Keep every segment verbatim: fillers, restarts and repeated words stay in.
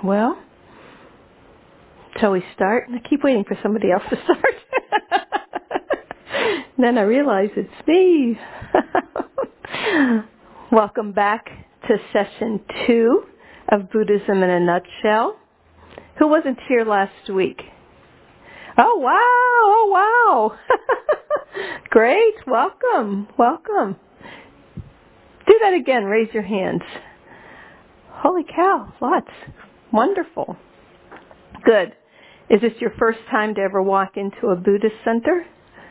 Well, shall we start? I keep waiting for somebody else to start. Then I realize it's me. Welcome back to session two of Buddhism in a Nutshell. Who wasn't here last week? Oh, wow. Oh, wow. Great. Welcome. Welcome. Do that again. Raise your hands. Holy cow. Lots. Wonderful. Good. Is this your first time to ever walk into a Buddhist center?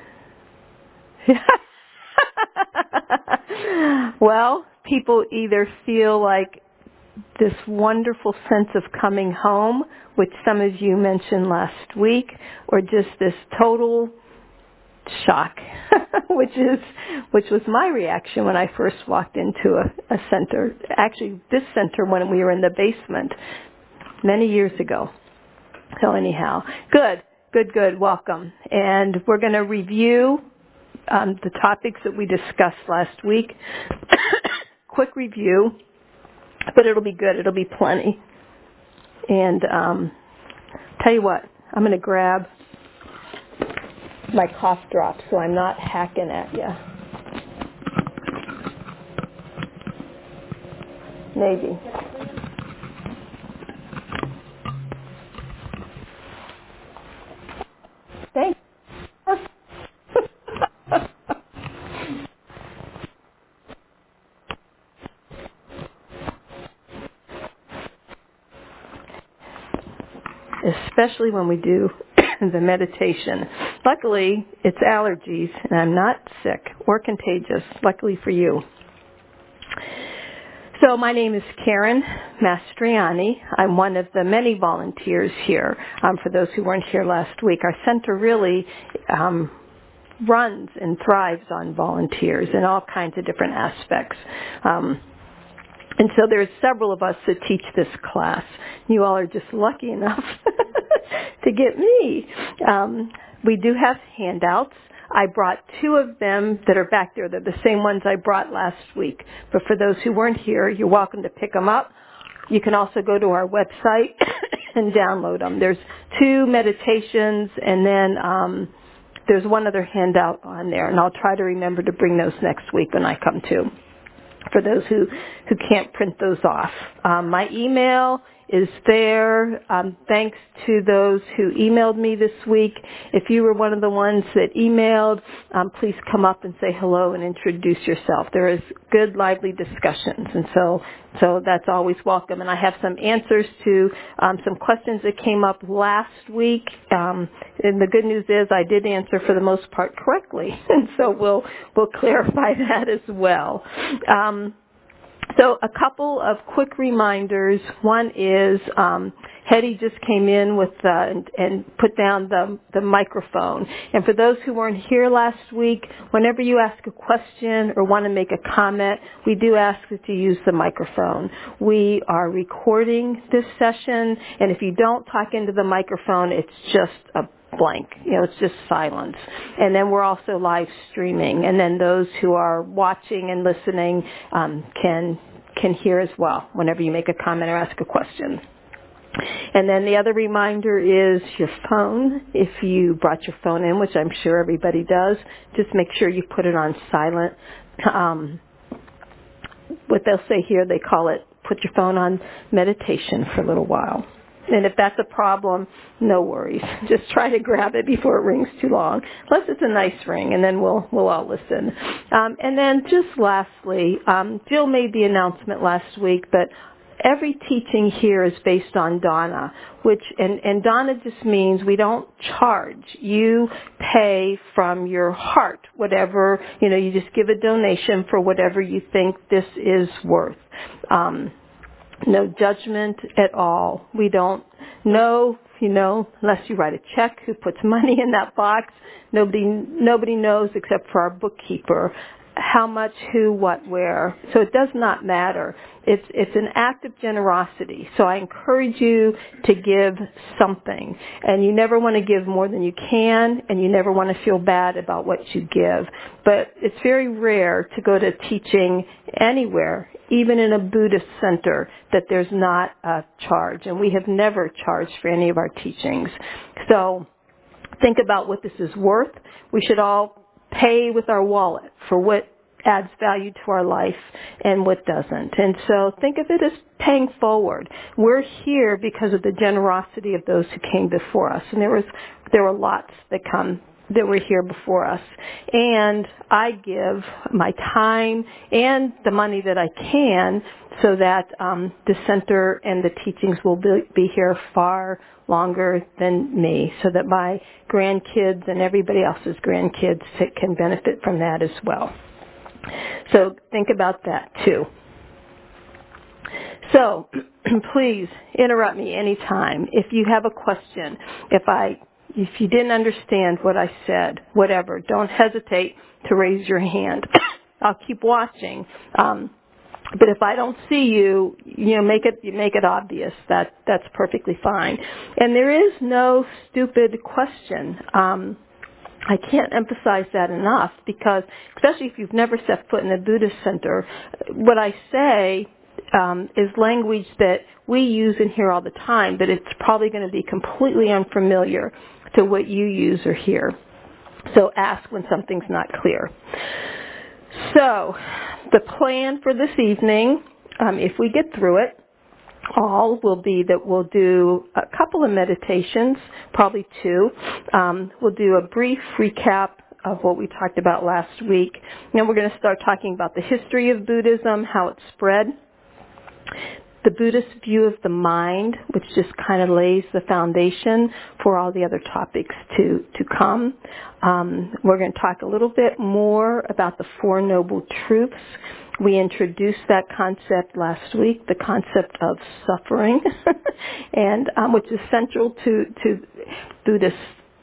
Well, people either feel like this wonderful sense of coming home, which some of you mentioned last week, or just this total shock, which is which was my reaction when I first walked into a, a center. Actually, this center when we were in the basement many years ago. So anyhow, good, good, good. Welcome, and we're going to review um, the topics that we discussed last week. Quick review. But it'll be good. It'll be plenty. And um, tell you what, I'm going to grab my cough drop so I'm not hacking at you. Maybe. Thanks. Especially when we do the meditation. Luckily, it's allergies, and I'm not sick or contagious, luckily for you. So my name is Karen Mastriani. I'm one of the many volunteers here. Um, for those who weren't here last week, our center really um, runs and thrives on volunteers in all kinds of different aspects. Um, And so there's several of us that teach this class. You all are just lucky enough to get me. Um, we do have handouts. I brought two of them that are back there. They're the same ones I brought last week. But for those who weren't here, you're welcome to pick them up. You can also go to our website and download them. There's two meditations, and then um, there's one other handout on there. And I'll try to remember to bring those next week when I come to. For those who, who can't print those off. Um, my email is there. Um, thanks to those who emailed me this week. If you were one of the ones that emailed, um, please come up and say hello and introduce yourself. There is good, lively discussions, and so so that's always welcome. And I have some answers to um, some questions that came up last week. Um, and the good news is I did answer for the most part correctly, and so we'll we'll clarify that as well. Um, So a couple of quick reminders. One is um, Hetty just came in with uh, and, and put down the, the microphone. And for those who weren't here last week, whenever you ask a question or want to make a comment, we do ask that you use the microphone. We are recording this session, and if you don't talk into the microphone, it's just a blank. You know, it's just silence. And then we're also live streaming. And then those who are watching and listening um, can can hear as well whenever you make a comment or ask a question. And then the other reminder is your phone. If you brought your phone in, which I'm sure everybody does, just make sure you put it on silent. Um, what they'll say here, they call it put your phone on meditation for a little while. And if that's a problem, no worries. Just try to grab it before it rings too long, unless it's a nice ring, and then we'll we'll all listen. Um, and then just lastly, um, Jill made the announcement last week, but every teaching here is based on dana, which and, and dana just means we don't charge. You pay from your heart, whatever, you know, you just give a donation for whatever you think this is worth. Um, No judgment at all. We don't know, you know, unless you write a check, who puts money in that box. Nobody, nobody knows except for our bookkeeper how much, who, what, where. So it does not matter. It's it's an act of generosity. So I encourage you to give something. And you never want to give more than you can, and you never want to feel bad about what you give. But it's very rare to go to teaching anywhere, even in a Buddhist center, that there's not a charge. And we have never charged for any of our teachings. So think about what this is worth. We should all pay with our wallet for what adds value to our life and what doesn't. And so think of it as paying forward. We're here because of the generosity of those who came before us. And there was there were lots that come that were here before us. And I give my time and the money that I can so that um, the center and the teachings will be, be here far longer than me, so that my grandkids and everybody else's grandkids can benefit from that as well. So think about that too. So please interrupt me anytime if you have a question. If I, if you didn't understand what I said, whatever, don't hesitate to raise your hand. I'll keep watching. Um, But if I don't see you, you know, make it make it obvious. That that's perfectly fine. And there is no stupid question. Um, I can't emphasize that enough, because especially if you've never set foot in a Buddhist center, what I say um, is language that we use in here all the time, but it's probably going to be completely unfamiliar to what you use or hear. So ask when something's not clear. So the plan for this evening, um, if we get through it, all will be that we'll do a couple of meditations, probably two. Um, we'll do a brief recap of what we talked about last week. Then we're going to start talking about the history of Buddhism, how it spread, the Buddhist view of the mind, which just kind of lays the foundation for all the other topics to, to come. Um, we're going to talk a little bit more about the Four Noble Truths. We introduced that concept last week, the concept of suffering, and um, which is central to, to Buddhist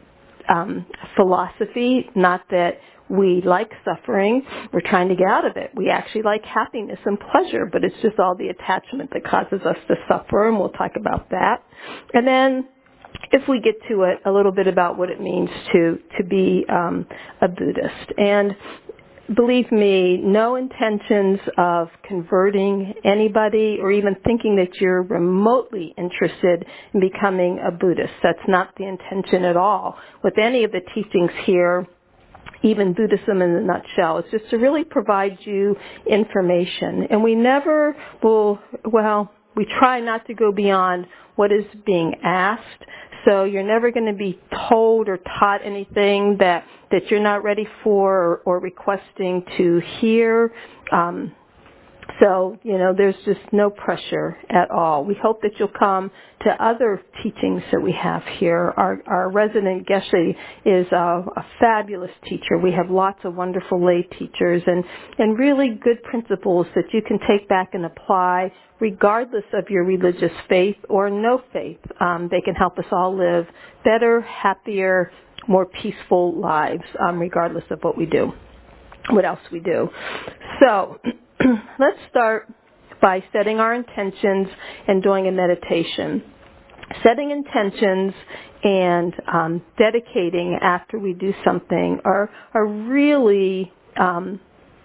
um, philosophy. Not that we like suffering, we're trying to get out of it. We actually like happiness and pleasure, but it's just all the attachment that causes us to suffer, and we'll talk about that. And then, if we get to it, a little bit about what it means to, to be um, a Buddhist. And believe me, no intentions of converting anybody or even thinking that you're remotely interested in becoming a Buddhist. That's not the intention at all. With any of the teachings here, even Buddhism in a nutshell, it's just to really provide you information. And we never will, well, we try not to go beyond what is being asked. So you're never going to be told or taught anything that, that you're not ready for or, or requesting to hear. Um, so, you know, there's just no pressure at all. We hope that you'll come to other teachings that we have here. Our, our resident Geshe is a, a fabulous teacher. We have lots of wonderful lay teachers and, and really good principles that you can take back and apply regardless of your religious faith or no faith. Um, they can help us all live better, happier, more peaceful lives, um, regardless of what we do, what else we do. So let's start by setting our intentions and doing a meditation. Setting intentions and um, dedicating after we do something are, are really um,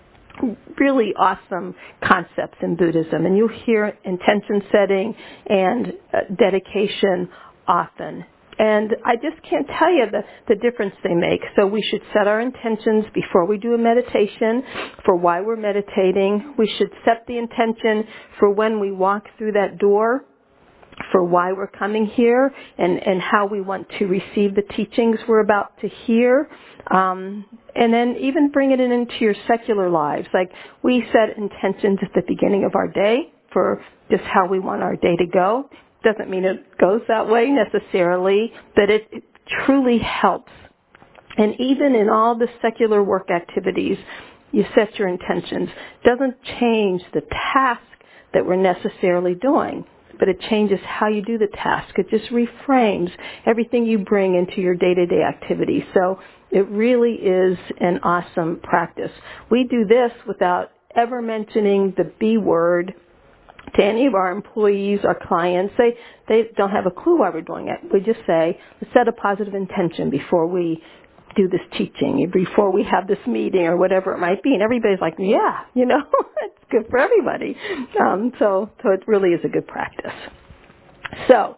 really awesome concepts in Buddhism. And you'll hear intention setting and uh, dedication often. And I just can't tell you the, the difference they make. So we should set our intentions before we do a meditation for why we're meditating. We should set the intention for when we walk through that door, for why we're coming here and, and how we want to receive the teachings we're about to hear. Um, and then even bring it in into your secular lives. Like we set intentions at the beginning of our day for just how we want our day to go. Doesn't mean it goes that way necessarily, but it, it truly helps. And even in all the secular work activities, you set your intentions. Doesn't change the task that we're necessarily doing. but it changes how you do the task. It just reframes everything you bring into your day-to-day activity. So it really is an awesome practice. We do this without ever mentioning the B word to any of our employees, our clients. They, they don't have a clue why we're doing it. We just say, let's set a positive intention before we do this teaching, before we have this meeting or whatever it might be. And everybody's like, yeah, you know, it's good for everybody. Um, so, so it really is a good practice. So,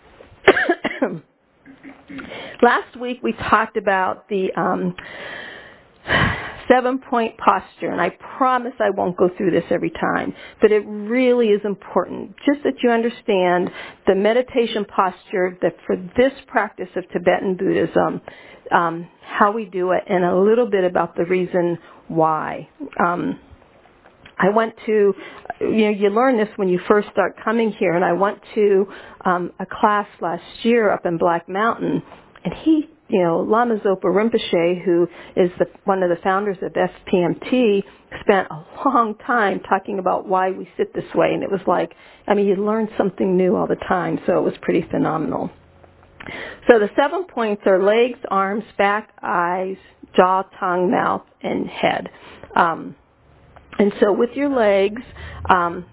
last week we talked about the um, seven-point posture, and I promise I won't go through this every time, but it really is important, just that you understand the meditation posture that for this practice of Tibetan Buddhism, um, how we do it, and a little bit about the reason why. Um, I went to, you know, you learn this when you first start coming here, and I went to um, a class last year up in Black Mountain, and he, you know, Lama Zopa Rinpoche, who is the, one of the founders of S P M T, spent a long time talking about why we sit this way, and it was like, I mean, you learn something new all the time, so it was pretty phenomenal. So the seven points are legs, arms, back, eyes, jaw, tongue, mouth, and head. Um, And so with your legs, um,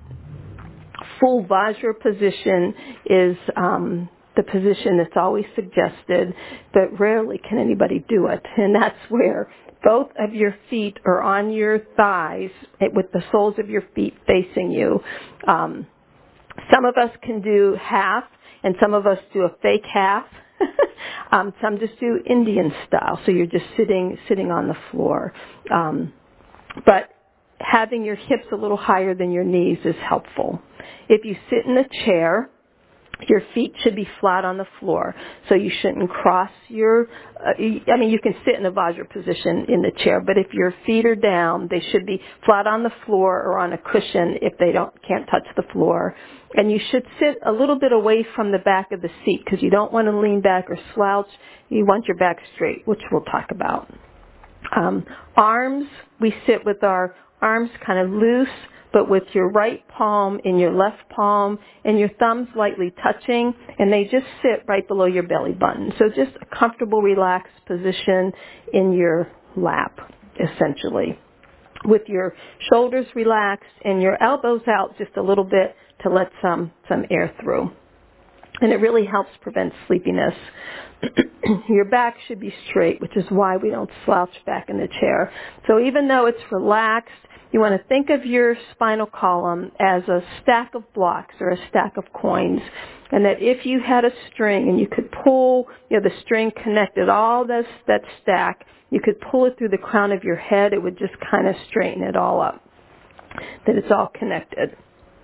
full Vajra position is um, the position that's always suggested, but rarely can anybody do it. And that's where both of your feet are on your thighs with the soles of your feet facing you. Um, some of us can do half, and some of us do a fake half. um, some just do Indian style, so you're just sitting sitting on the floor. Um, but having your hips a little higher than your knees is helpful. If you sit in a chair, your feet should be flat on the floor, so you shouldn't cross your, uh, I mean, you can sit in a Vajra position in the chair, but if your feet are down, they should be flat on the floor or on a cushion if they don't can't touch the floor. And you should sit a little bit away from the back of the seat because you don't want to lean back or slouch. You want your back straight, which we'll talk about. Um, arms, we sit with our arms kind of loose, but with your right palm in your left palm and your thumbs lightly touching, and they just sit right below your belly button. So just a comfortable, relaxed position in your lap, essentially, with your shoulders relaxed and your elbows out just a little bit to let some, some air through. And it really helps prevent sleepiness. Your back should be straight, which is why we don't slouch back in the chair. So even though it's relaxed, you want to think of your spinal column as a stack of blocks or a stack of coins. And that if you had a string and you could pull, you know, the string connected all this, that stack, you could pull it through the crown of your head, it would just kind of straighten it all up. That it's all connected.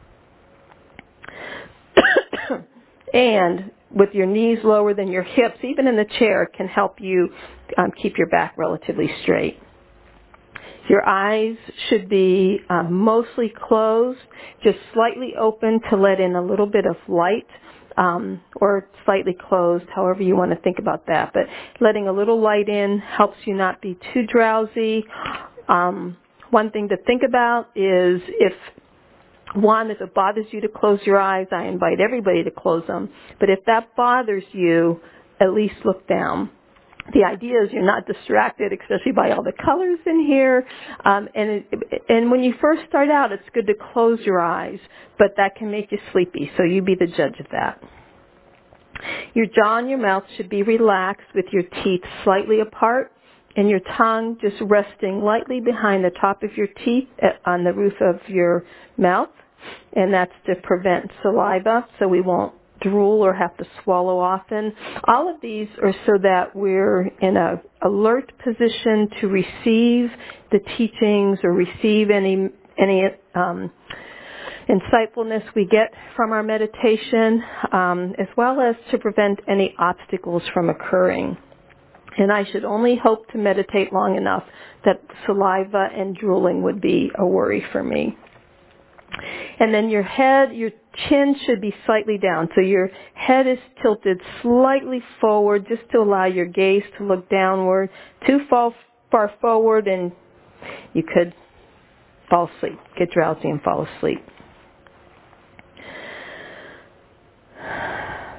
And with your knees lower than your hips, even in the chair, it can help you um, keep your back relatively straight. Your eyes should be um, mostly closed, just slightly open to let in a little bit of light, um, or slightly closed, however you want to think about that. But letting a little light in helps you not be too drowsy. Um, one thing to think about is if One, if it bothers you to close your eyes, I invite everybody to close them. But if that bothers you, at least look down. The idea is you're not distracted, especially by all the colors in here. Um, and, it, and when you first start out, it's good to close your eyes, but that can make you sleepy, so you be the judge of that. Your jaw and your mouth should be relaxed with your teeth slightly apart and your tongue just resting lightly behind the top of your teeth on the roof of your mouth. And that's to prevent saliva, so we won't drool or have to swallow often. All of these are so that we're in a alert position to receive the teachings or receive any any um, insightfulness we get from our meditation, um, as well as to prevent any obstacles from occurring. And I should only hope to meditate long enough that saliva and drooling would be a worry for me. And then your head, your chin should be slightly down. So your head is tilted slightly forward just to allow your gaze to look downward. Too far, far forward and you could fall asleep, get drowsy and fall asleep.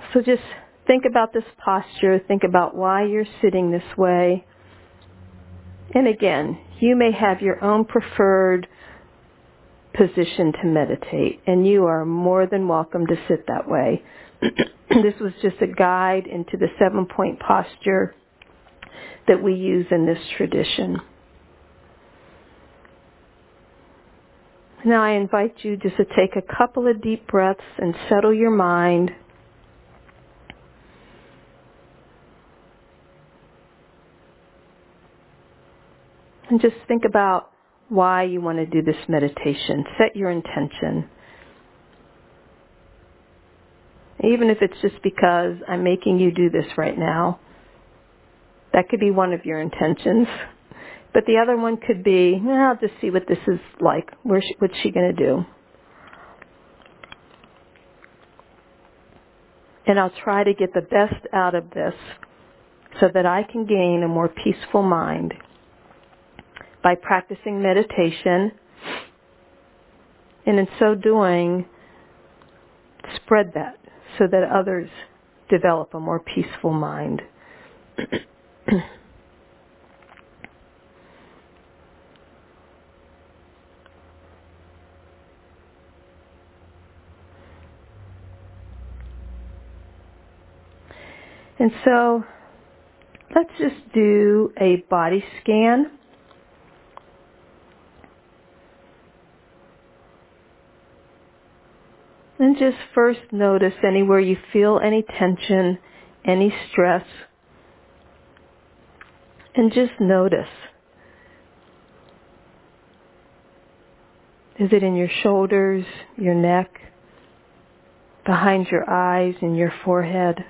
So just think about this posture. Think about why you're sitting this way. And again, you may have your own preferred position to meditate, and you are more than welcome to sit that way. This was just a guide into the seven-point posture that we use in this tradition. Now I invite you just to take a couple of deep breaths and settle your mind. And just think about why you want to do this meditation. Set your intention. Even if it's just because I'm making you do this right now. That could be one of your intentions. But the other one could be, well, I'll just see what this is like. Where's she, what's she going to do? And I'll try to get the best out of this so that I can gain a more peaceful mind by practicing meditation. And in so doing, spread that so that others develop a more peaceful mind. And so let's just do a body scan. And just first notice anywhere you feel any tension, any stress. And just notice. Is it in your shoulders, your neck, behind your eyes, in your forehead?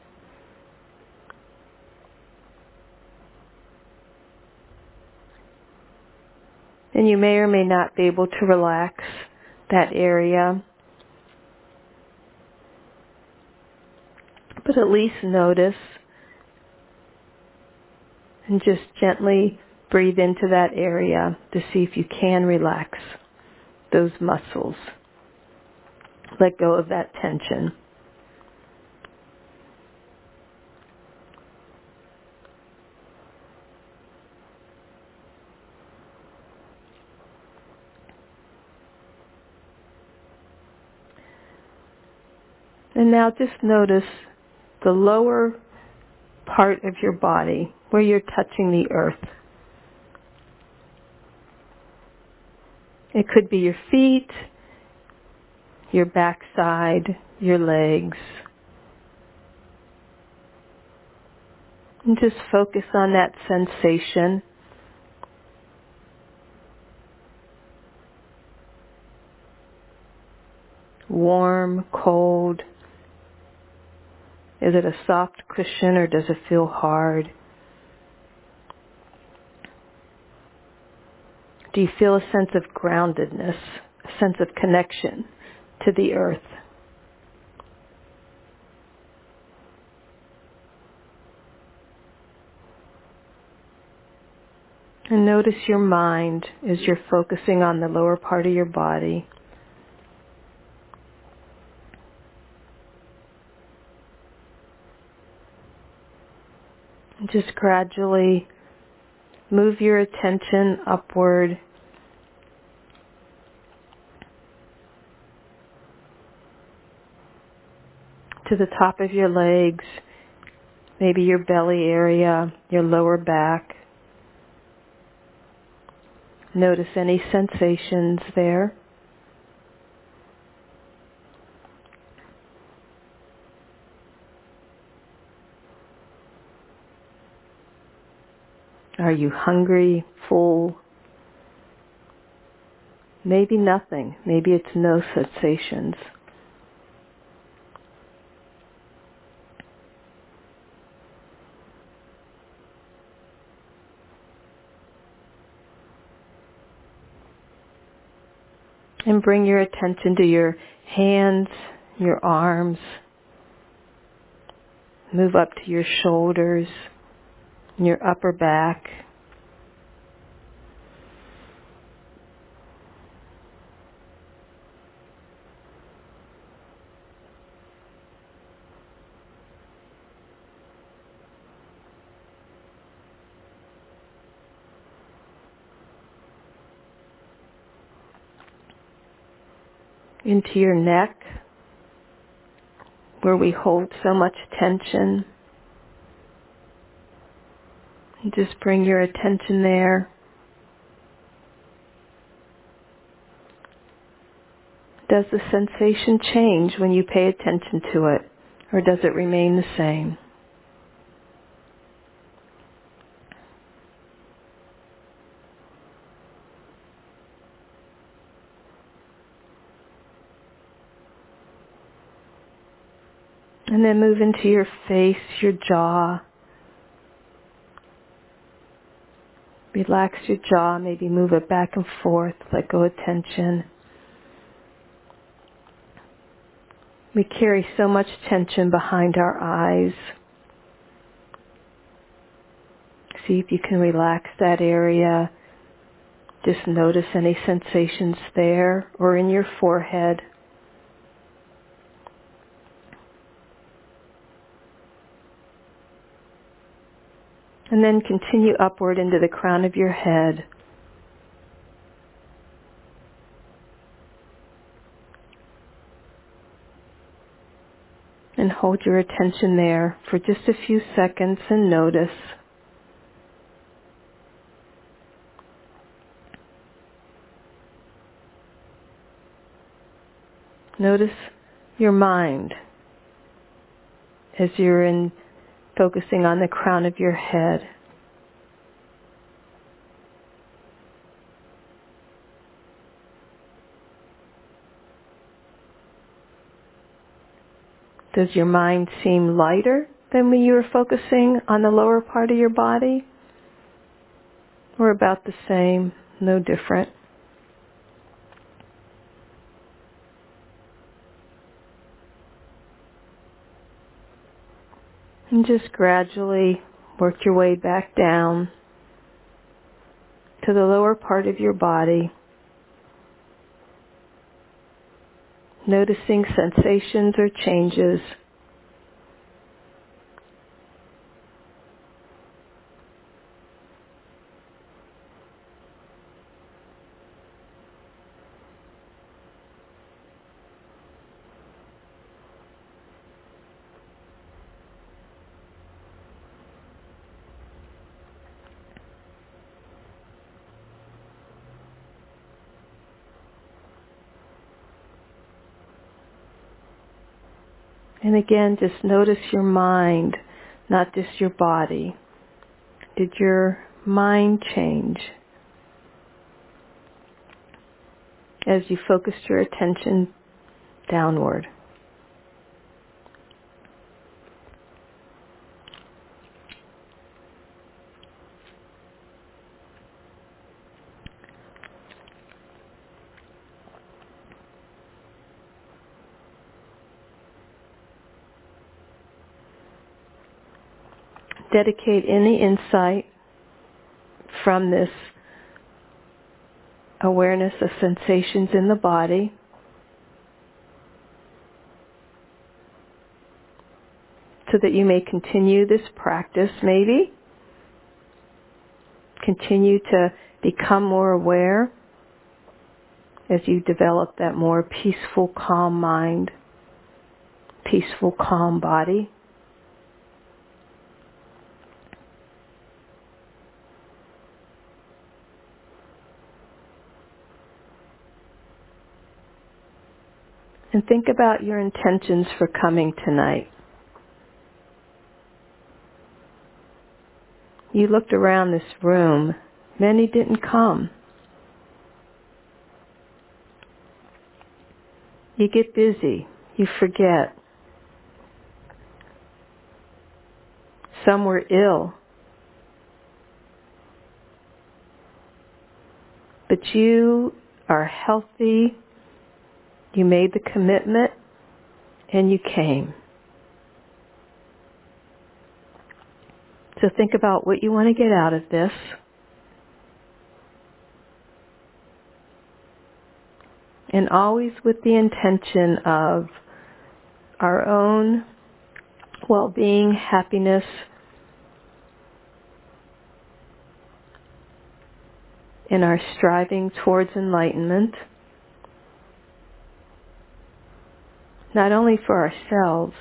And you may or may not be able to relax that area. But at least notice and just gently breathe into that area to see if you can relax those muscles. Let go of that tension. And now just notice the lower part of your body where you're touching the earth. It could be your feet, your backside, your legs. And just focus on that sensation. Warm, cold. Is it a soft cushion or does it feel hard? Do you feel a sense of groundedness, a sense of connection to the earth? And notice your mind as you're focusing on the lower part of your body. And just gradually move your attention upward to the top of your legs, maybe your belly area, your lower back. Notice any sensations there. Are you hungry, full? Maybe nothing. Maybe it's no sensations. And bring your attention to your hands, your arms. Move up to your shoulders, your upper back. into your neck, where we hold so much tension. And just bring your attention there. Does the sensation change when you pay attention to it, or does it remain the same? And then move into your face, your jaw. Relax your jaw, maybe move it back and forth, let go of tension. We carry so much tension behind our eyes. See if you can relax that area. Just notice any sensations there or in your forehead. And then continue upward into the crown of your head. And hold your attention there for just a few seconds and notice. Notice your mind as you're in focusing on the crown of your head. Does your mind seem lighter than when you were focusing on the lower part of your body? Or about the same, no different? And just gradually work your way back down to the lower part of your body, noticing sensations or changes. And again, just notice your mind, not just your body. Did your mind change as you focused your attention downward? Dedicate any insight from this awareness of sensations in the body so that you may continue this practice, maybe. Continue to become more aware as you develop that more peaceful, calm mind, peaceful, calm body. And think about your intentions for coming tonight. You looked around this room. Many didn't come. You get busy. You forget. Some were ill. But you are healthy. You made the commitment, and you came. So think about what you want to get out of this. And always with the intention of our own well-being, happiness, in our striving towards enlightenment. not only for ourselves,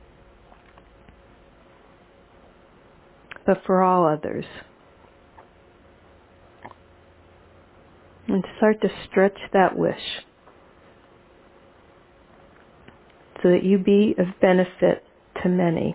but for all others. And start to stretch that wish so that you be of benefit to many.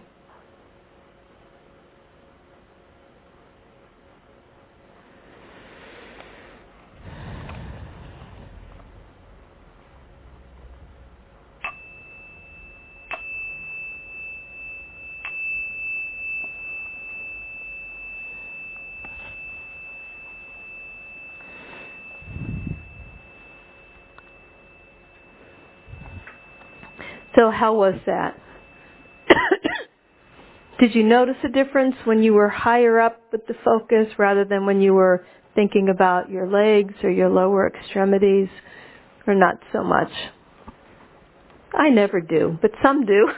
So how was that? Did you notice a difference when you were higher up with the focus rather than when you were thinking about your legs or your lower extremities, or not so much? I never do, but some do.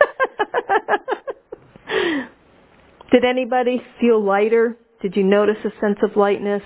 Did anybody feel lighter? Did you notice a sense of lightness?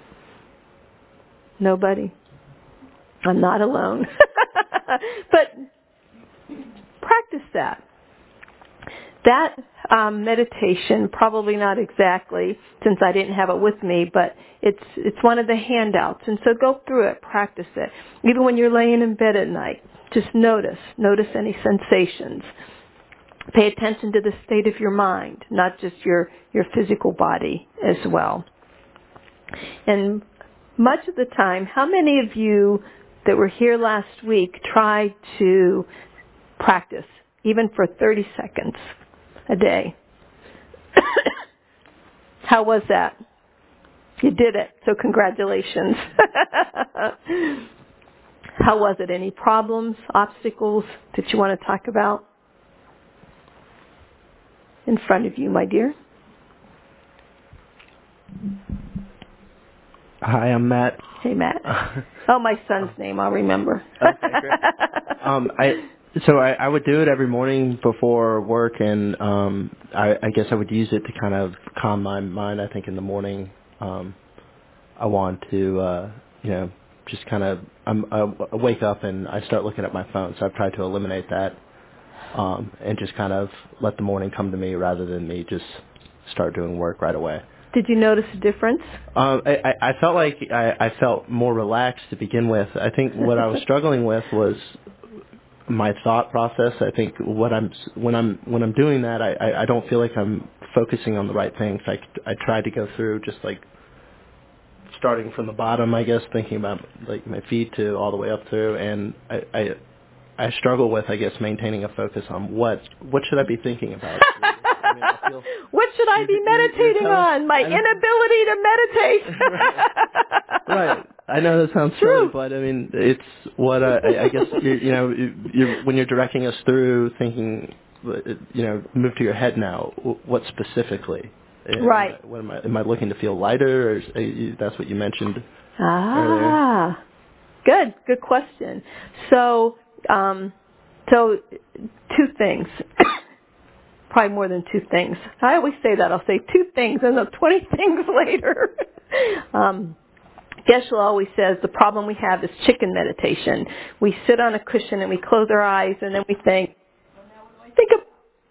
Nobody? I'm not alone. But practice that. That um, meditation, probably not exactly, since I didn't have it with me, but it's it's one of the handouts. And so go through it, practice it. Even when you're laying in bed at night, just notice. Notice any sensations. Pay attention to the state of your mind, not just your, your physical body as well. And much of the time, how many of you that were here last week tried to practice, even for thirty seconds a day? How was that? You did it, so congratulations. How was it? Any problems, obstacles that you want to talk about? In front of you, my dear. Hi, I'm Matt. Hey, Matt. Oh, my son's name, I'll remember. Okay, great. um, I so I, I would do it every morning before work, and um, I, I guess I would use it to kind of calm my mind. I think in the morning, um, I want to, uh, you know, just kind of I'm, I wake up and I start looking at my phone. So I've tried to eliminate that, um, and just kind of let the morning come to me rather than me just start doing work right away. Did you notice a difference? Um, I, I felt like I, I felt more relaxed to begin with. I think what I was struggling with was my thought process. I think what I'm when I'm when I'm doing that, I, I, I don't feel like I'm focusing on the right things. I, I tried to go through just like starting from the bottom, I guess, thinking about like my feet to all the way up through, and I. I I struggle with, I guess, maintaining a focus on what what should I be thinking about. I mean, I feel, what should I be meditating on? My inability to meditate. right. right. I know that sounds True. silly, but I mean, it's what I, I guess you, you know you're, when you're directing us through thinking, you know, move to your head now. What specifically? Right. Am I, what am I? Am I looking to feel lighter? Or is, that's what you mentioned ah, earlier. Good. Good question. So. Um, so, two things. Probably more than two things. I always say that. I'll say two things and then twenty things later. um, Geshe always says the problem we have is chicken meditation. We sit on a cushion and we close our eyes and then we think, think of,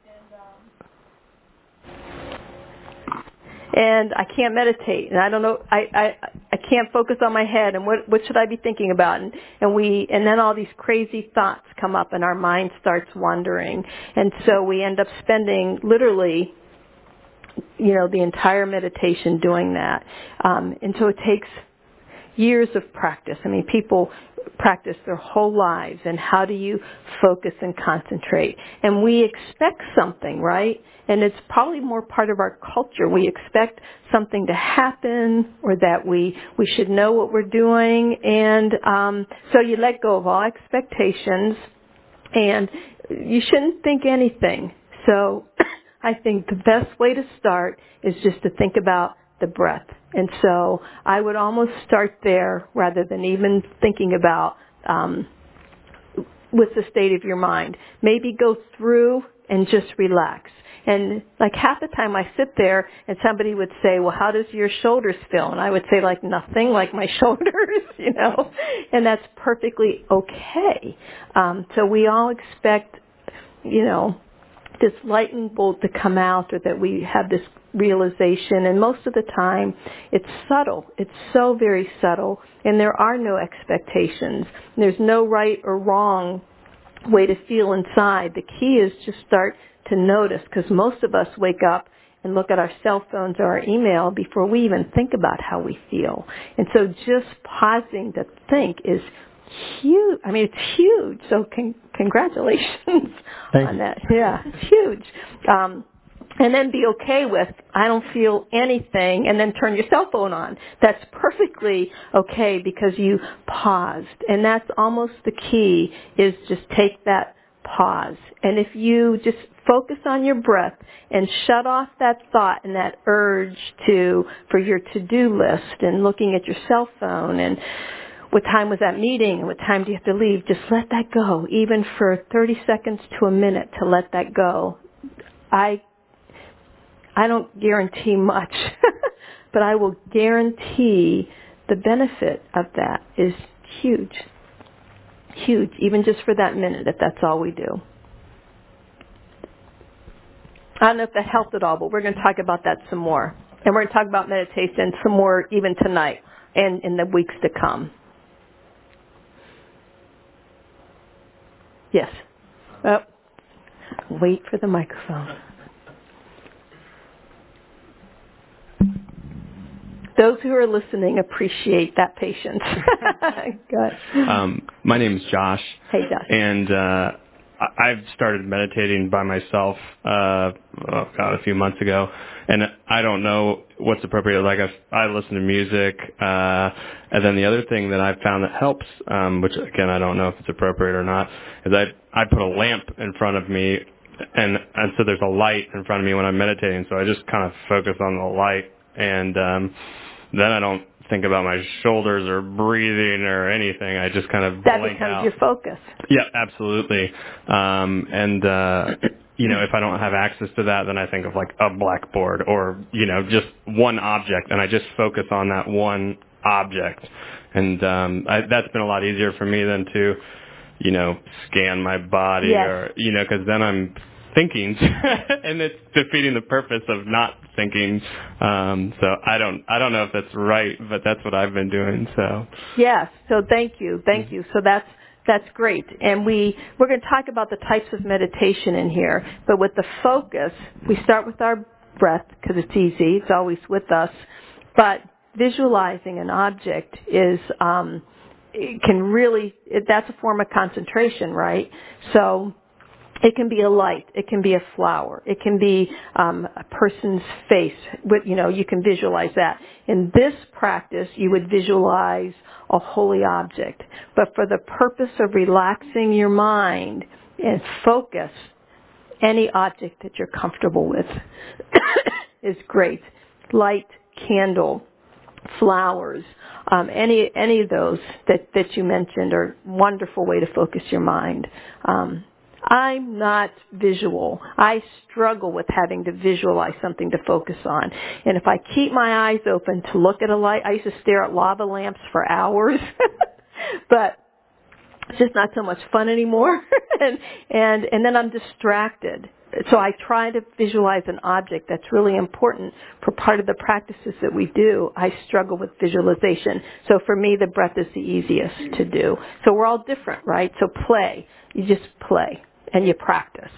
and I can't meditate, and I don't know, I, I, I can't focus on my head, and what, what should I be thinking about? And, and we, and then all these crazy thoughts come up, and our mind starts wandering, and so we end up spending literally, you know, the entire meditation doing that. Um, and so it takes years of practice. I mean, people practice their whole lives, and how do you focus and concentrate? And we expect something, right? And it's probably more part of our culture. We expect something to happen, or that we we should know what we're doing, and um, so you let go of all expectations, and you shouldn't think anything. So I think the best way to start is just to think about the breath. And so I would almost start there rather than even thinking about um, with the state of your mind. Maybe go through and just relax. And like half the time I sit there and somebody would say, well, how does your shoulders feel? And I would say, like, nothing, like my shoulders, you know, and that's perfectly okay. Um, so we all expect, you know, this lightning bolt to come out, or that we have this realization, and most of the time it's subtle. It's so very subtle, and there are no expectations. There's no right or wrong way to feel inside. The key is just start to notice, because most of us wake up and look at our cell phones or our email before we even think about how we feel. And so just pausing to think is huge. I mean, it's huge. So con- congratulations Thank on you. that. Yeah, it's huge. Um, and then be okay with, I don't feel anything, and then turn your cell phone on. That's perfectly okay, because you paused. And that's almost the key, is just take that pause. And if you just focus on your breath and shut off that thought and that urge to, for your to-do list and looking at your cell phone and what time was that meeting and what time do you have to leave, just let that go, even for thirty seconds to a minute, to let that go. I I don't guarantee much, but I will guarantee the benefit of that is huge. Huge, even just for that minute, if that's all we do. I don't know if that helped at all, but we're going to talk about that some more. And we're going to talk about meditation some more even tonight and in the weeks to come. Yes. Oh, wait for the microphone. Those who are listening appreciate that patience. Good. Um, my name is Josh. Hey, Josh. And uh, I- I've started meditating by myself, uh, oh God, a few months ago. And I don't know what's appropriate. Like, I, I listen to music. Uh, and then the other thing that I've found that helps, um, which, again, I don't know if it's appropriate or not, is I, I put a lamp in front of me. And, and so there's a light in front of me when I'm meditating. So I just kind of focus on the light. And um, then I don't think about my shoulders or breathing or anything. I just kind of that blank becomes out. your focus. Yeah, absolutely. Um, and, uh, you know, if I don't have access to that, then I think of like a blackboard or, you know, just one object, and I just focus on that one object. And um, I, that's been a lot easier for me than to, you know, scan my body Yes. or, you know, because then I'm thinking, and it's defeating the purpose of not thinking. Um, so I don't, I don't know if that's right, but that's what I've been doing. So yes. So thank you, thank you. So that's that's great. And we we're going to talk about the types of meditation in here. But with the focus, we start with our breath because it's easy. It's always with us. But visualizing an object is um, it can really it, that's a form of concentration, right? So. It can be a light. It can be a flower. It can be um, a person's face. With, you know, you can visualize that. In this practice, you would visualize a holy object. But for the purpose of relaxing your mind and focus, any object that you're comfortable with is great. Light, candle, flowers, um, any any of those that, that you mentioned are a wonderful way to focus your mind. Um, I'm not visual. I struggle with having to visualize something to focus on. And if I keep my eyes open to look at a light, I used to stare at lava lamps for hours. But it's just not so much fun anymore. and, and, and then I'm distracted. So I try to visualize an object. That's really important for part of the practices that we do. I struggle with visualization. So for me, the breath is the easiest to do. So we're all different, right? So play. You just play and you practice.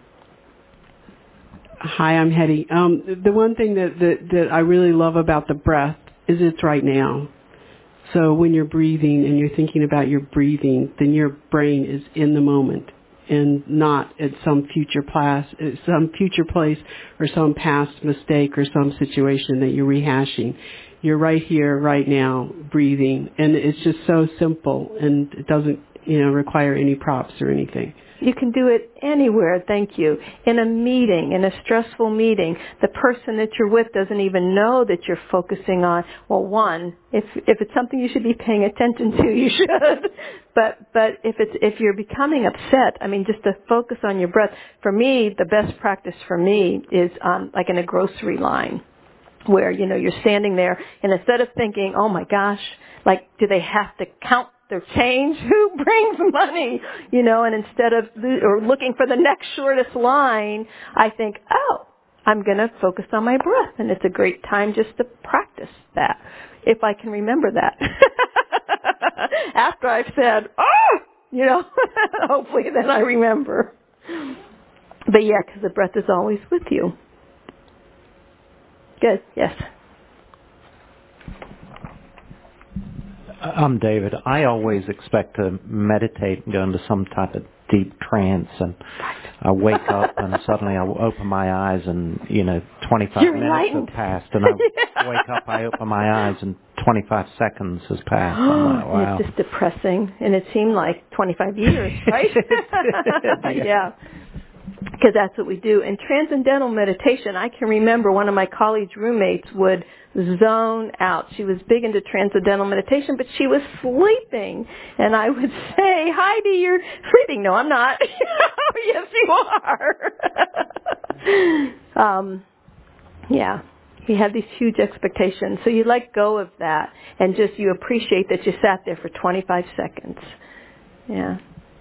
Hi, I'm Hetty. Um, the one thing that, that, that I really love about the breath is it's right now. So when you're breathing and you're thinking about your breathing, then your brain is in the moment and not at some future place, some future place or some past mistake or some situation that you're rehashing. You're right here, right now, breathing. And it's just so simple, and it doesn't, you know, require any props or anything. You can do it anywhere, thank you. In a meeting, in a stressful meeting, the person that you're with doesn't even know that you're focusing on, well, one, if if it's something you should be paying attention to, you should. But but if it's if you're becoming upset, I mean, just to focus on your breath. For me, the best practice for me is um, like in a grocery line, where, you know, you're standing there, and instead of thinking, oh my gosh, like, do they have to count their change? Who brings money? You know, and instead of or looking for the next shortest line, I think, oh, I'm going to focus on my breath. And it's a great time just to practice that, if I can remember that. After I've said, oh, you know, hopefully then I remember. But yeah, because the breath is always with you. Good, yes. I'm David. I always expect to meditate and go into some type of deep trance, and I wake up and suddenly I open my eyes and, you know, twenty-five You're minutes enlightened. have passed, and I wake up, I open my eyes, and twenty-five seconds has passed. I'm like, wow. And it's just depressing, and it seemed like twenty-five years, right? Yeah. Because that's what we do. In transcendental meditation, I can remember one of my college roommates would zone out. She was big into transcendental meditation, but she was sleeping. And I would say, Heidi, you're sleeping. No, I'm not. Yes, you are. um, yeah. You have these huge expectations. So you let go of that and just you appreciate that you sat there for twenty-five seconds. Yeah.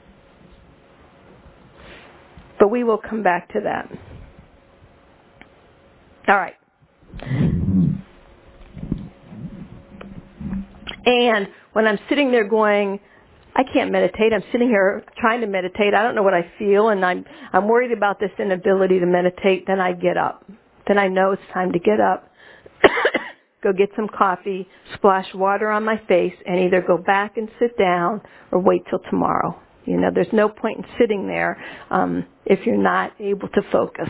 But we will come back to that. All right. And when I'm sitting there going, I can't meditate. I'm sitting here trying to meditate. I don't know what I feel, and I'm I'm worried about this inability to meditate. Then I get up. Then I know it's time to get up, go get some coffee, splash water on my face, and either go back and sit down or wait till tomorrow. You know, there's no point in sitting there um, if you're not able to focus.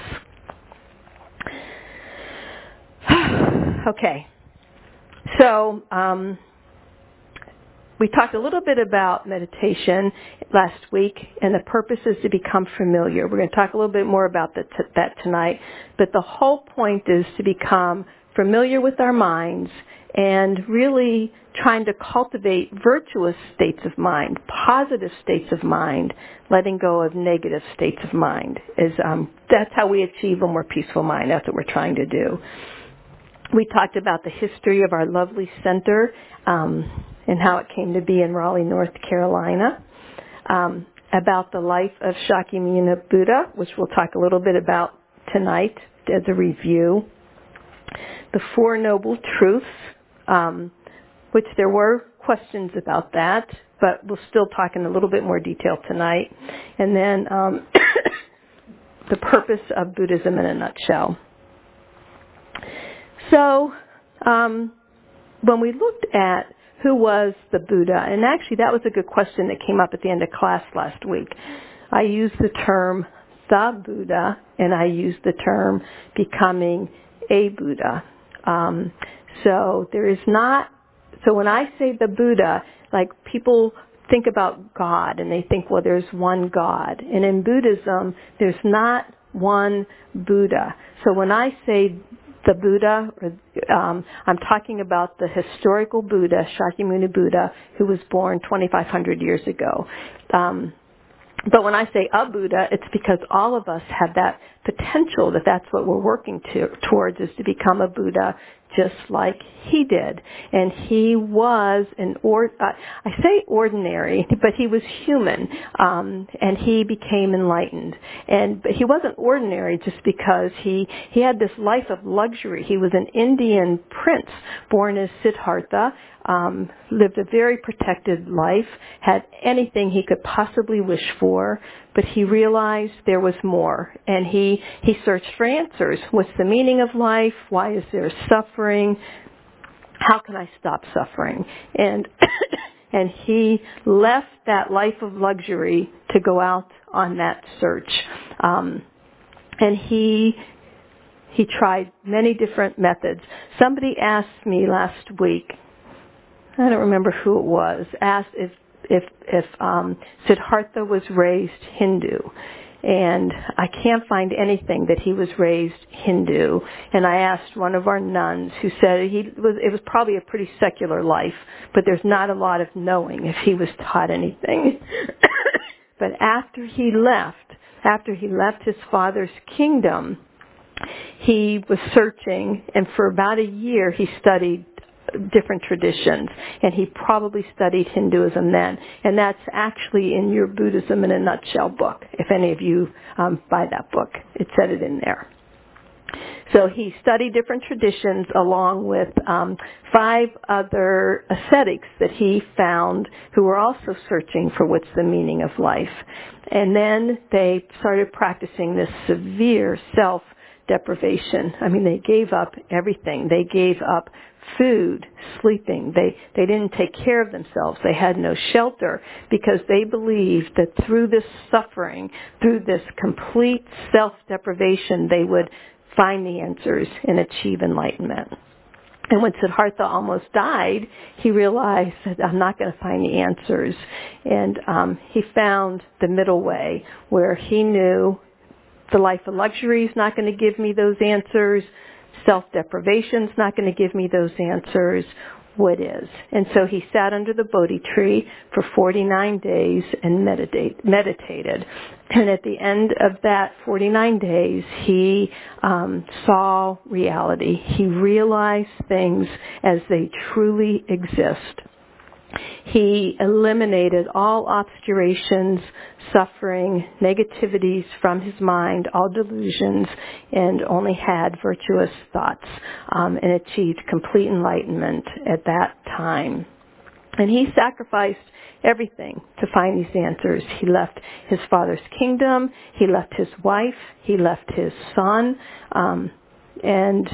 Okay. So um, we talked a little bit about meditation last week, and the purpose is to become familiar. We're going to talk a little bit more about that, t- that tonight. But the whole point is to become familiar with our minds and really trying to cultivate virtuous states of mind, positive states of mind, letting go of negative states of mind. Is um, that's how we achieve a more peaceful mind. That's what we're trying to do. We talked about the history of our lovely center um, and how it came to be in Raleigh, North Carolina, um, about the life of Shakyamuni Buddha, which we'll talk a little bit about tonight as a review, the Four Noble Truths, um, which there were questions about that, but we'll still talk in a little bit more detail tonight. And then um, the purpose of Buddhism in a nutshell. So um, when we looked at who was the Buddha, and actually that was a good question that came up at the end of class last week. I used the term the Buddha, and I used the term becoming a Buddha. Um, so there is not, so when I say the Buddha, like people think about God and they think, well, there's one God. And in Buddhism, there's not one Buddha. So when I say the Buddha, um, I'm talking about the historical Buddha, Shakyamuni Buddha, who was born twenty-five hundred years ago. Um, But when I say a Buddha, it's because all of us have that potential that that's what we're working to, towards is to become a Buddha just like he did. And he was an, or, uh, I say ordinary, but he was human, um, and he became enlightened. And but he wasn't ordinary just because he, he had this life of luxury. He was an Indian prince born as Siddhartha, um, lived a very protected life, had anything he could possibly wish for, but he realized there was more. And he, he searched for answers. What's the meaning of life? Why is there suffering? How can I stop suffering? And and he left that life of luxury to go out on that search. Um, and he he tried many different methods. Somebody asked me last week, I don't remember who it was, asked if if if um, Siddhartha was raised Hindu. And I can't find anything that he was raised Hindu. And I asked one of our nuns who said he was, it was probably a pretty secular life, but there's not a lot of knowing if he was taught anything. But after he left, after he left his father's kingdom, he was searching, and for about a year he studied different traditions, and he probably studied Hinduism then, and that's actually in your Buddhism in a Nutshell book. If any of you um, buy that book, it said it in there. So he studied different traditions along with um, five other ascetics that he found who were also searching for what's the meaning of life. And then they started practicing this severe self-deprivation. I mean, they gave up everything. They gave up food, sleeping. They they didn't take care of themselves. They had no shelter because they believed that through this suffering, through this complete self-deprivation, they would find the answers and achieve enlightenment. And when Siddhartha almost died, he realized that I'm not going to find the answers. And um, he found the middle way where he knew the life of luxury is not going to give me those answers. Self-deprivation is not going to give me those answers. What is? And so he sat under the Bodhi tree for forty-nine days and meditate, meditated. And at the end of that forty-nine days, he um, saw reality. He realized things as they truly exist. He eliminated all obscurations, suffering, negativities from his mind, all delusions, and only had virtuous thoughts, um, and achieved complete enlightenment at that time. And he sacrificed everything to find these answers. He left his father's kingdom, he left his wife, he left his son, um, and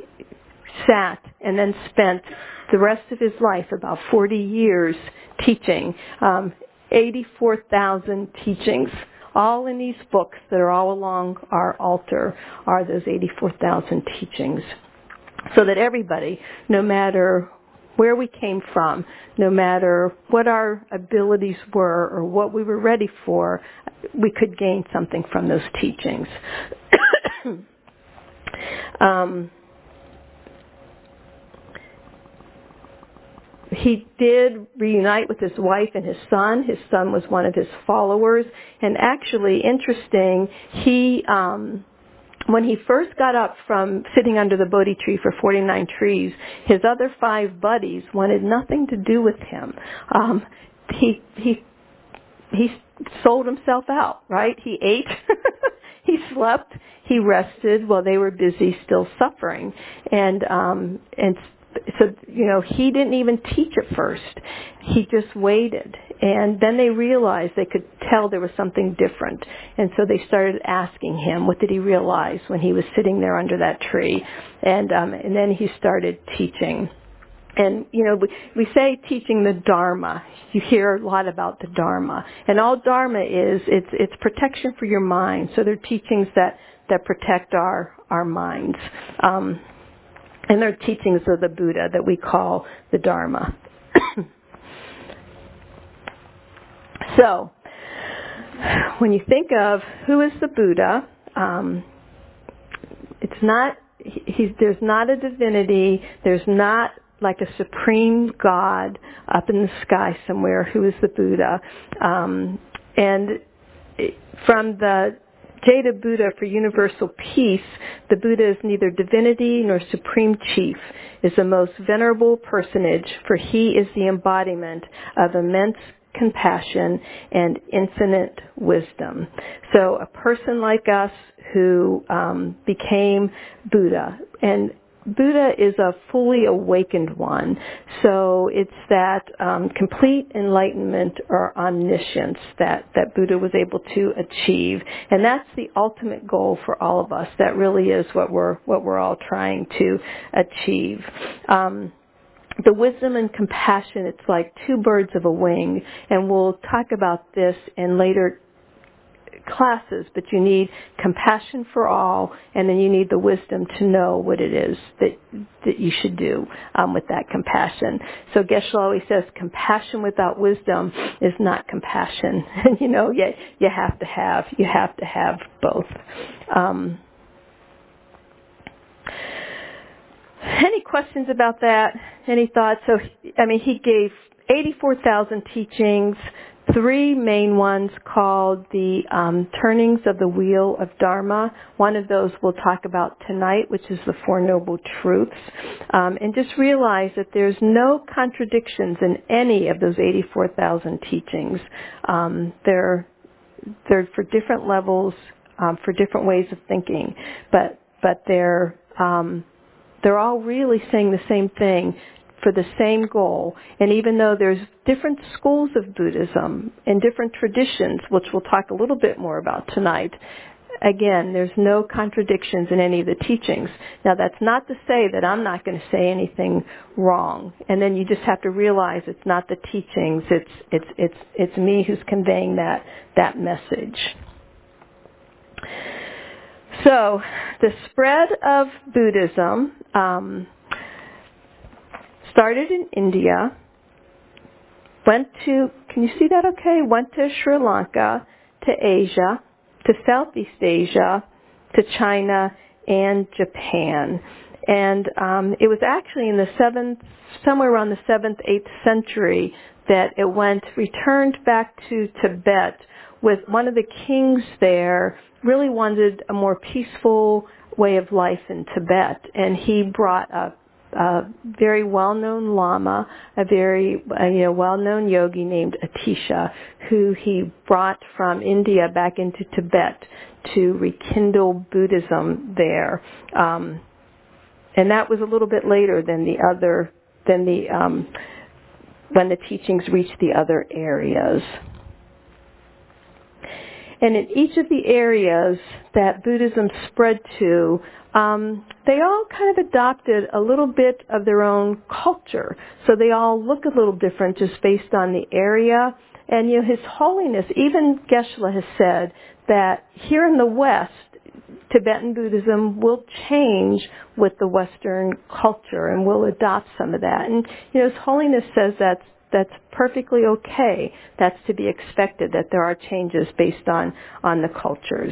sat and then spent the rest of his life, about forty years, teaching. Um, eighty-four thousand teachings, all in these books that are all along our altar, are those eighty-four thousand teachings. So that everybody, no matter where we came from, no matter what our abilities were or what we were ready for, we could gain something from those teachings. um, He did reunite with his wife and his son. His son was one of his followers. And actually, interesting, he, um, when he first got up from sitting under the Bodhi tree for forty-nine trees, his other five buddies wanted nothing to do with him. Um, he, he, he sold himself out, right? He ate, he slept, he rested while they were busy still suffering. And, um, and So, you know, he didn't even teach at first. He just waited. And then they realized they could tell there was something different. And so they started asking him, what did he realize when he was sitting there under that tree? And, um, and then he started teaching. And, you know, we, we say teaching the Dharma. You hear a lot about the Dharma. And all Dharma is, it's, it's protection for your mind. So they're teachings that, that protect our, our minds. Um, And they're teachings of the Buddha that we call the Dharma. So, when you think of who is the Buddha, um, it's not, he's, there's not a divinity, there's not like a supreme God up in the sky somewhere who is the Buddha. Um, and from the Jada Buddha for Universal Peace, the Buddha is neither divinity nor supreme chief, is the most venerable personage, for he is the embodiment of immense compassion and infinite wisdom. So a person like us who um, became Buddha, and Buddha is a fully awakened one, so it's that um, complete enlightenment or omniscience that, that Buddha was able to achieve, and that's the ultimate goal for all of us. That really is what we're what we're all trying to achieve. Um, the wisdom and compassion, it's like two birds of a wing, and we'll talk about this in later classes, but you need compassion for all, and then you need the wisdom to know what it is that that you should do um, with that compassion. So Geshe-la always says, compassion without wisdom is not compassion. And you know, you, you have to have you have to have both. Um, any questions about that? Any thoughts? So, I mean, he gave eighty-four thousand teachings. Three main ones called the um, Turnings of the Wheel of Dharma. One of those we'll talk about tonight, which is the Four Noble Truths. Um, and just realize that there's no contradictions in any of those eighty-four thousand teachings. Um, they're, they're for different levels, um, for different ways of thinking, but but they're um, they're all really saying the same thing, for the same goal. And even though there's different schools of Buddhism and different traditions, which we'll talk a little bit more about tonight, again, there's no contradictions in any of the teachings. Now, that's not to say that I'm not going to say anything wrong. And then you just have to realize it's not the teachings, it's it's it's it's me who's conveying that that message. So, the spread of Buddhism um, started in India, went to, can you see that okay? Went to Sri Lanka, to Asia, to Southeast Asia, to China, and Japan. And um, it was actually in the seventh, somewhere around the seventh, eighth century that it went, returned back to Tibet with one of the kings there really wanted a more peaceful way of life in Tibet. And he brought a a very well-known lama, a very uh, you know well-known yogi named Atisha, who he brought from India back into Tibet to rekindle Buddhism there. Um, and that was a little bit later than the other than the um, when the teachings reached the other areas. And in each of the areas that Buddhism spread to, um, they all kind of adopted a little bit of their own culture. So they all look a little different just based on the area. And, you know, His Holiness, even Geshe-la has said that here in the West, Tibetan Buddhism will change with the Western culture and will adopt some of that. And, you know, His Holiness says that's That's perfectly okay. That's to be expected, that there are changes based on, on the cultures.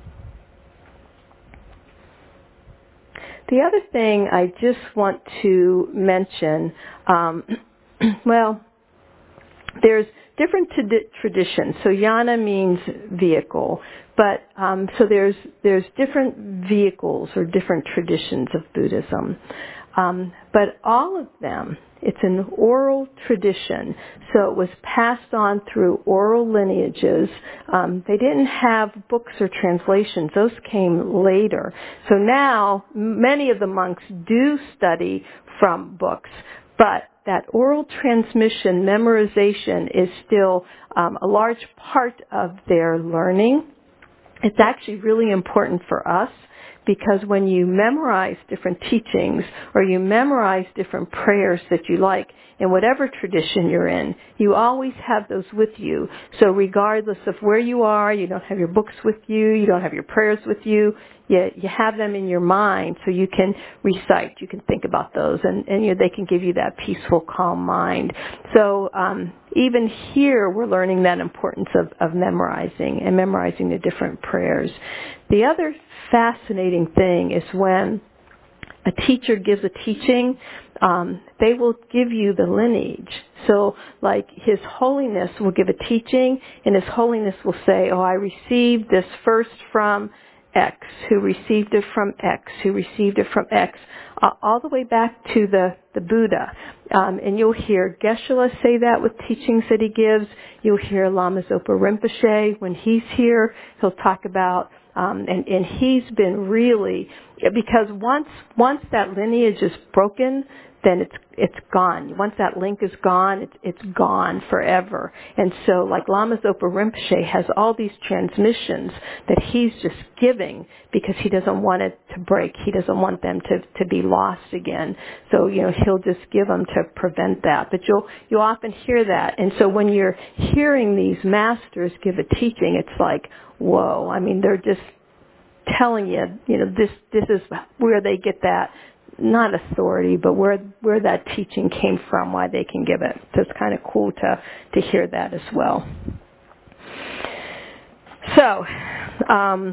The other thing I just want to mention, um, well, there's different t- traditions. So yana means vehicle, but um, so there's there's different vehicles or different traditions of Buddhism. Um, but all of them, it's an oral tradition, so it was passed on through oral lineages. Um, they didn't have books or translations; those came later. So now, many of the monks do study from books, but that oral transmission, memorization, is still um, a large part of their learning. It's actually really important for us, because when you memorize different teachings or you memorize different prayers that you like in whatever tradition you're in, you always have those with you. So regardless of where you are, you don't have your books with you, you don't have your prayers with you, you, you have them in your mind so you can recite, you can think about those, and, and you know, they can give you that peaceful, calm mind. So um, even here we're learning that importance of, of memorizing and memorizing the different prayers. The other fascinating thing is when a teacher gives a teaching, um, they will give you the lineage. So like His Holiness will give a teaching, and His Holiness will say, oh, I received this first from X, who received it from X, who received it from X, uh, all the way back to the, the Buddha. Um, and you'll hear Geshe-la say that with teachings that he gives. You'll hear Lama Zopa Rinpoche, when he's here, he'll talk about Um, and, and he's been really, because once once that lineage is broken, then it's it's gone. Once that link is gone, it's it's gone forever. And so, like Lama Zopa Rinpoche has all these transmissions that he's just giving because he doesn't want it to break. He doesn't want them to to be lost again. So, you know, he'll just give them to prevent that. But you'll you'll often hear that. And so when you're hearing these masters give a teaching, it's like, whoa. I mean, they're just telling you, you know, this this is where they get that, not authority, but where where that teaching came from, why they can give it. So it's kind of cool to to hear that as well. So, um,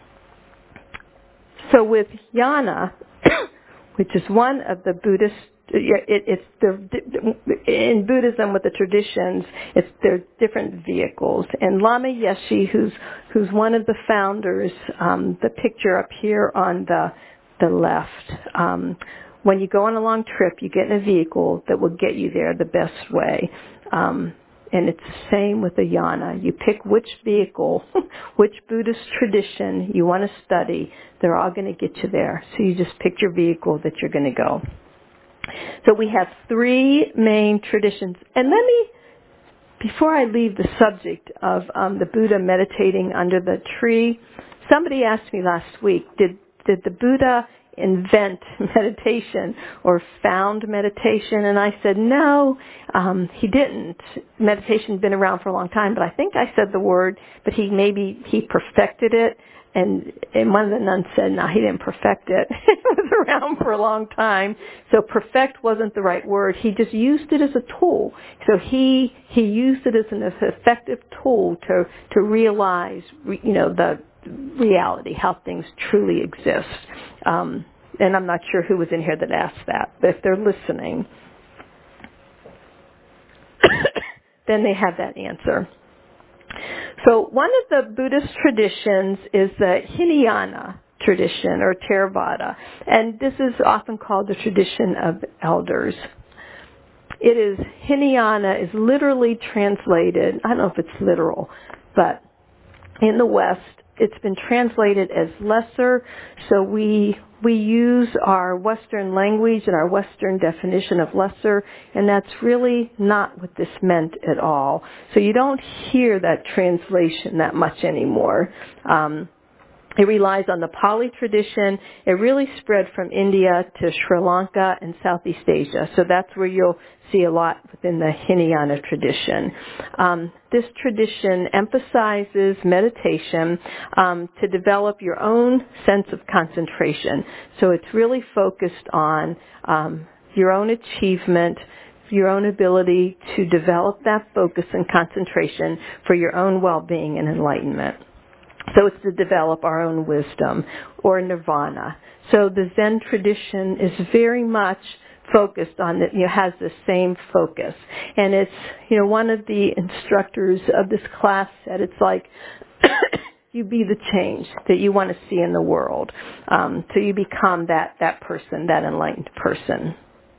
so with Yana, which is one of the Buddhist, it, it's the in Buddhism with the traditions, it's there are different vehicles. And Lama Yeshe, who's who's one of the founders, um, the picture up here on the the left. Um, when you go on a long trip, you get in a vehicle that will get you there the best way. Um, and it's the same with the Yana. You pick which vehicle, which Buddhist tradition you want to study. They're all going to get you there. So you just pick your vehicle that you're going to go. So we have three main traditions. And let me, before I leave the subject of um, the Buddha meditating under the tree, somebody asked me last week, did Did the Buddha invent meditation or found meditation? And I said, no, um, he didn't. Meditation's been around for a long time, but I think I said the word, but he maybe he perfected it. And, and one of the nuns said, no, he didn't perfect it. It was around for a long time. So perfect wasn't the right word. He just used it as a tool. So he he used it as an effective tool to to realize, you know, the reality, how things truly exist. Um, and I'm not sure who was in here that asked that, but if they're listening, then they have that answer. So one of the Buddhist traditions is the Hinayana tradition or Theravada, and this is often called the tradition of elders. It is, Hinayana is literally translated, I don't know if it's literal, but in the West, it's been translated as lesser, so we we use our Western language and our Western definition of lesser, and that's really not what this meant at all. So you don't hear that translation that much anymore. Um, It relies on the Pali tradition. It really spread from India to Sri Lanka and Southeast Asia. So that's where you'll see a lot within the Hinayana tradition. Um, this tradition emphasizes meditation um, to develop your own sense of concentration. So it's really focused on um, your own achievement, your own ability to develop that focus and concentration for your own well-being and enlightenment. So it's to develop our own wisdom or nirvana. So the Zen tradition is very much focused on it, you know, has the same focus. And it's, you know, one of the instructors of this class said it's like you be the change that you want to see in the world. Um, so you become that, that person, that enlightened person.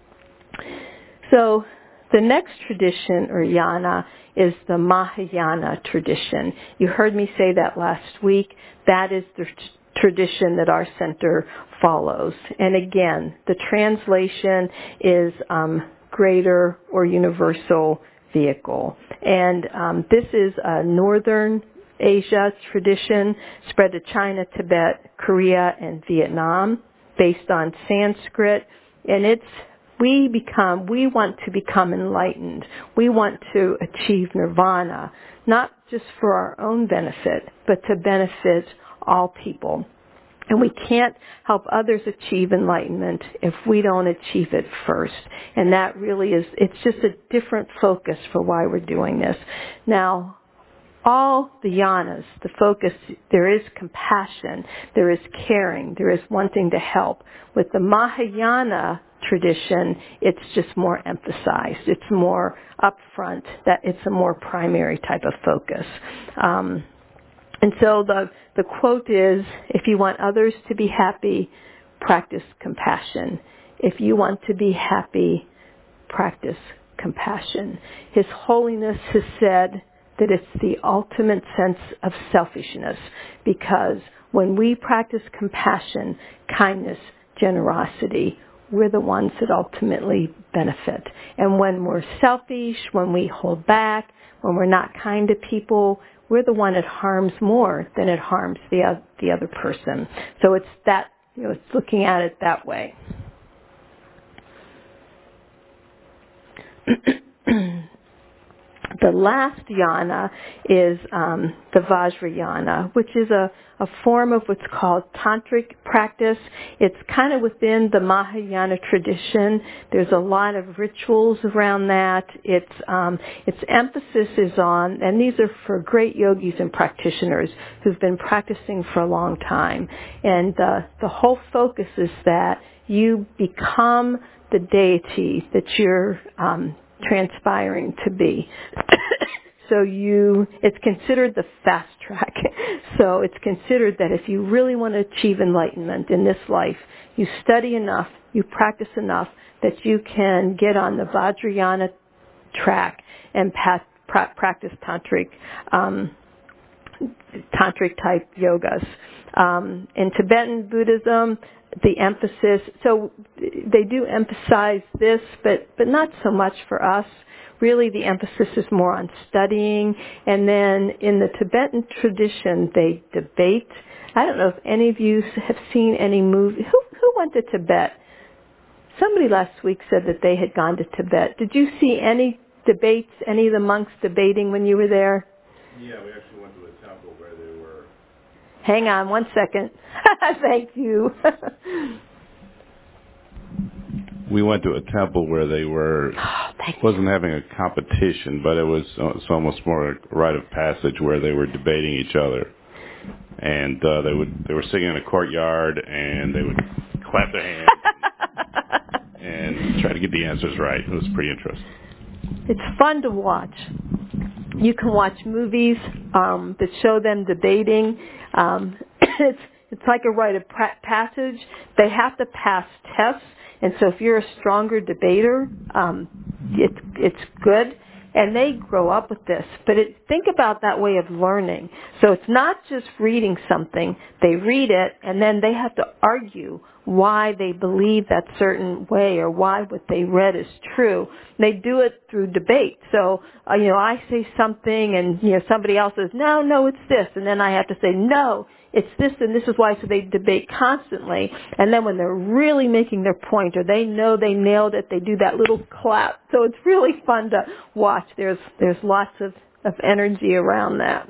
So the next tradition, or yana, is the Mahayana tradition. You heard me say that last week. That is the t- tradition that our center follows. And again, the translation is um, greater or universal vehicle. And um, this is a Northern Asia tradition spread to China, Tibet, Korea, and Vietnam based on Sanskrit. And it's We become, we want to become enlightened. We want to achieve nirvana, not just for our own benefit, but to benefit all people. And we can't help others achieve enlightenment if we don't achieve it first. And that really is, it's just a different focus for why we're doing this. Now, all the yanas, the focus, there is compassion, there is caring, there is wanting to help. With the Mahayana tradition, it's just more emphasized. It's more upfront, that it's a more primary type of focus. Um, and so the, the quote is, if you want others to be happy, practice compassion. If you want to be happy, practice compassion. His Holiness has said that it's the ultimate sense of selfishness, because when we practice compassion, kindness, generosity, we're the ones that ultimately benefit. And when we're selfish, when we hold back, when we're not kind to people, we're the one that harms more than it harms the uh, the other person. So it's that, you know, it's looking at it that way. The last yana is um, the Vajrayana, which is a, a form of what's called tantric practice. It's kind of within the Mahayana tradition. There's a lot of rituals around that. Its um, its emphasis is on, and these are for great yogis and practitioners who've been practicing for a long time. And uh, the whole focus is that you become the deity that you're um, transpiring to be. So you, it's considered the fast track. So it's considered that if you really want to achieve enlightenment in this life, you study enough, you practice enough that you can get on the Vajrayana track and pass, pra- practice tantric, um, tantric type yogas. Um, in Tibetan Buddhism, the emphasis, so they do emphasize this, but, but not so much for us. Really, the emphasis is more on studying. And then in the Tibetan tradition, they debate. I don't know if any of you have seen any movie. Who, who went to Tibet? Somebody last week said that they had gone to Tibet. Did you see any debates, any of the monks debating when you were there? Yeah, we actually went to a temple where they were. Hang on one second. Thank you. We went to a temple where they were, oh, wasn't having a competition, but it was it's almost more a rite of passage where they were debating each other. And uh, they would they were sitting in a courtyard, and they would clap their hands and try to get the answers right. It was pretty interesting. It's fun to watch. You can watch movies um, that show them debating. Um, it's it's like a rite of passage. They have to pass tests, and so if you're a stronger debater, um, it's it's good. And they grow up with this. But it, think about that way of learning. So it's not just reading something. They read it, and then they have to argue why they believe that certain way or why what they read is true. They do it through debate. So, uh, you know, I say something, and, you know, somebody else says, no, no, it's this. And then I have to say, no, it's this, and this is why. So they debate constantly. And then when they're really making their point, or they know they nailed it, they do that little clap. So it's really fun to watch. There's there's lots of, of energy around that.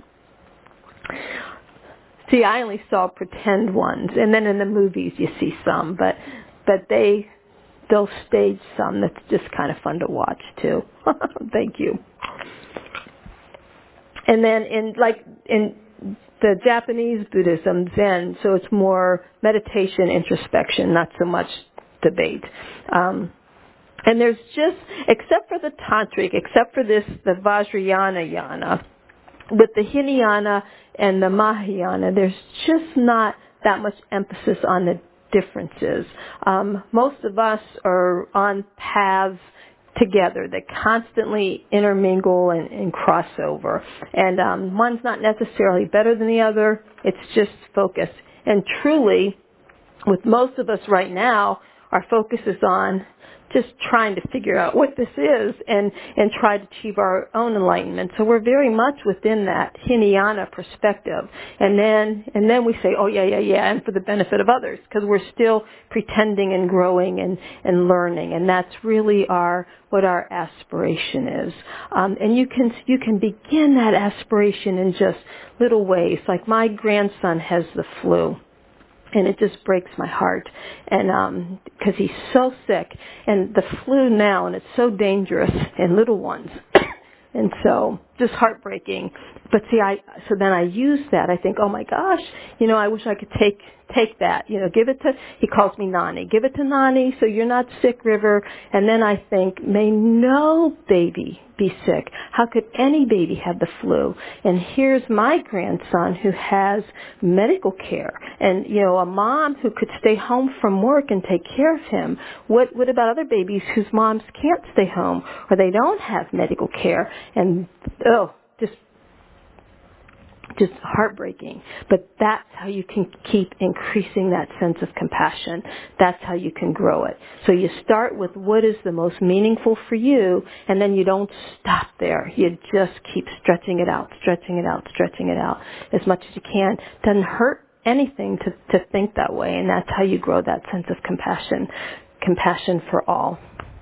See, I only saw pretend ones, and then in the movies you see some, but but they they'll stage some that's just kind of fun to watch too. Thank you. And then in like in the Japanese Buddhism, Zen, so it's more meditation, introspection, not so much debate. Um, and there's just, except for the Tantric, except for this, the Vajrayana yana, with the Hinayana and the Mahayana, there's just not that much emphasis on the differences. Um, most of us are on paths together that constantly intermingle and, and cross over. And um, one's not necessarily better than the other. It's just focus. And truly, with most of us right now, our focus is on just trying to figure out what this is and, and try to achieve our own enlightenment. So we're very much within that Hinayana perspective. And then, and then we say, oh yeah, yeah, yeah, and for the benefit of others, because we're still pretending and growing and, and learning. And that's really our, what our aspiration is. Um, and you can, you can begin that aspiration in just little ways. Like my grandson has the flu. And it just breaks my heart, and um, because he's so sick, and the flu now, and it's so dangerous in little ones, and so just heartbreaking. But see, I so then I use that. I think, oh my gosh, you know, I wish I could take take that. You know, give it to. He calls me Nani. Give it to Nani, so you're not sick, River. And then I think, may no baby be sick. How could any baby have the flu? And here's my grandson who has medical care, and you know, a mom who could stay home from work and take care of him. What what about other babies whose moms can't stay home or they don't have medical care? And oh, just Just heartbreaking. But that's how you can keep increasing that sense of compassion. That's how you can grow it. So you start with what is the most meaningful for you, and then you don't stop there. You just keep stretching it out, stretching it out, stretching it out as much as you can. Doesn't hurt anything to, to think that way, and that's how you grow that sense of compassion. Compassion for all.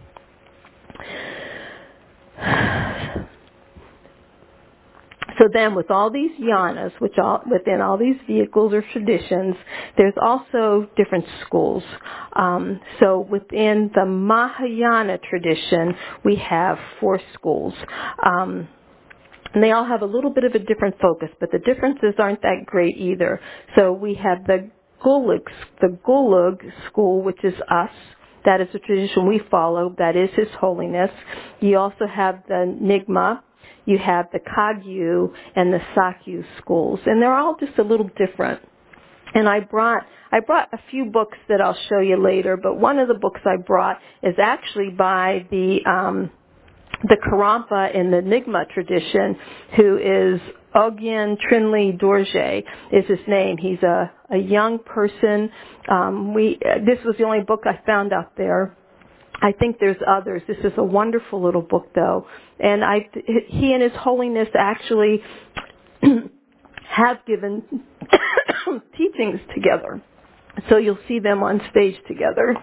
So then with all these yanas, which all, within all these vehicles or traditions, there's also different schools. Um, so within the Mahayana tradition, we have four schools. Um, and they all have a little bit of a different focus, but the differences aren't that great either. So we have the Golug, the Golug school, which is us. That is the tradition we follow. That is His Holiness. You also have the Nyingma. You have the Kagyu and the Sakyu schools, and they're all just a little different. And I brought I brought a few books that I'll show you later, but one of the books I brought is actually by the um, the Karmapa in the Nyingma tradition, who is Ogyen Trinley Dorje is his name. He's a, a young person. Um, we this was the only book I found out there. I think there's others. This is a wonderful little book, though. And I, he and His Holiness actually have given teachings together. So you'll see them on stage together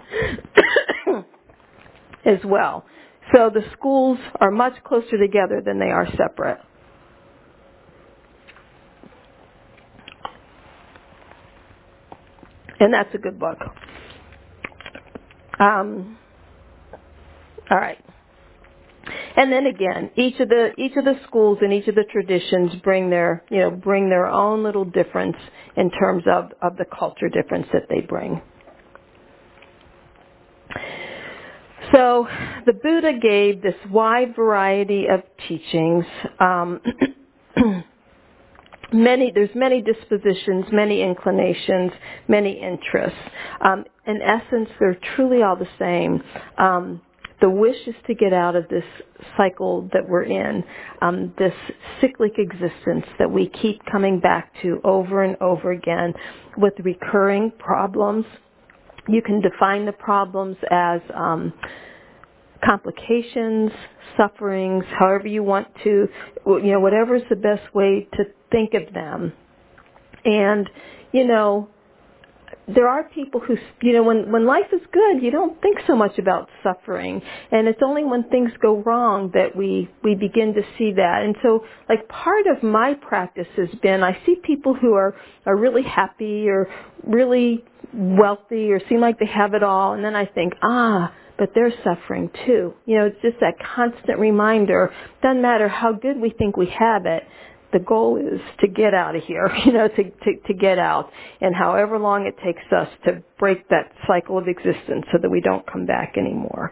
as well. So the schools are much closer together than they are separate. And that's a good book. Um... All right. And then again, each of the each of the schools and each of the traditions bring their you know bring their own little difference in terms of, of the culture difference that they bring. So the Buddha gave this wide variety of teachings. Um, Many, there's many dispositions, many inclinations, many interests. Um, in essence, they're truly all the same. Um, The wish is to get out of this cycle that we're in, um, this cyclic existence that we keep coming back to over and over again with recurring problems. You can define the problems as um, complications, sufferings, however you want to, you know, whatever is the best way to think of them. And, you know, there are people who, you know, when, when life is good, you don't think so much about suffering. And it's only when things go wrong that we, we begin to see that. And so, like, part of my practice has been, I see people who are, are really happy or really wealthy or seem like they have it all. And then I think, ah, but they're suffering too. You know, it's just that constant reminder. Doesn't matter how good we think we have it. The goal is to get out of here, you know, to, to, to get out. And however long it takes us to break that cycle of existence so that we don't come back anymore.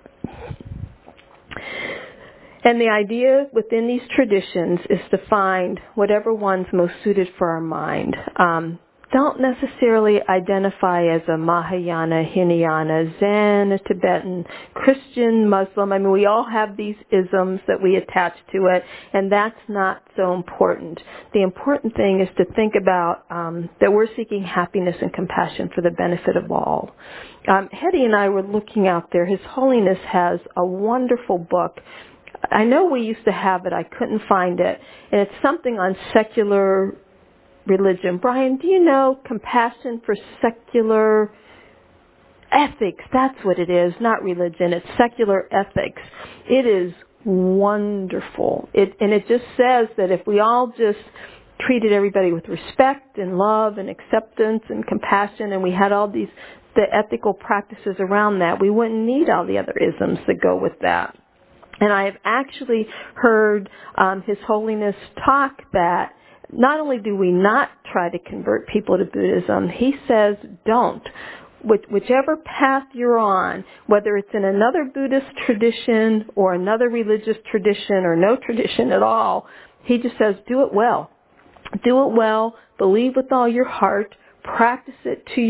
And the idea within these traditions is to find whatever one's most suited for our mind. Um, don't necessarily identify as a Mahayana, Hinayana, Zen, a Tibetan, Christian, Muslim. I mean, we all have these isms that we attach to it, and that's not so important. The important thing is to think about um, that we're seeking happiness and compassion for the benefit of all. Um, Hetty and I were looking out there. His Holiness has a wonderful book. I know we used to have it. I couldn't find it. And it's something on secular religion. Brian, do you know Compassion for Secular Ethics? That's what it is, not religion. It's secular ethics. It is wonderful. It, and it just says that if we all just treated everybody with respect and love and acceptance and compassion, and we had all these the ethical practices around that, we wouldn't need all the other isms that go with that. And I have actually heard um, His Holiness talk that not only do we not try to convert people to Buddhism, he says don't. Which, whichever path you're on, whether it's in another Buddhist tradition or another religious tradition or no tradition at all, he just says do it well. Do it well, believe with all your heart, practice it to your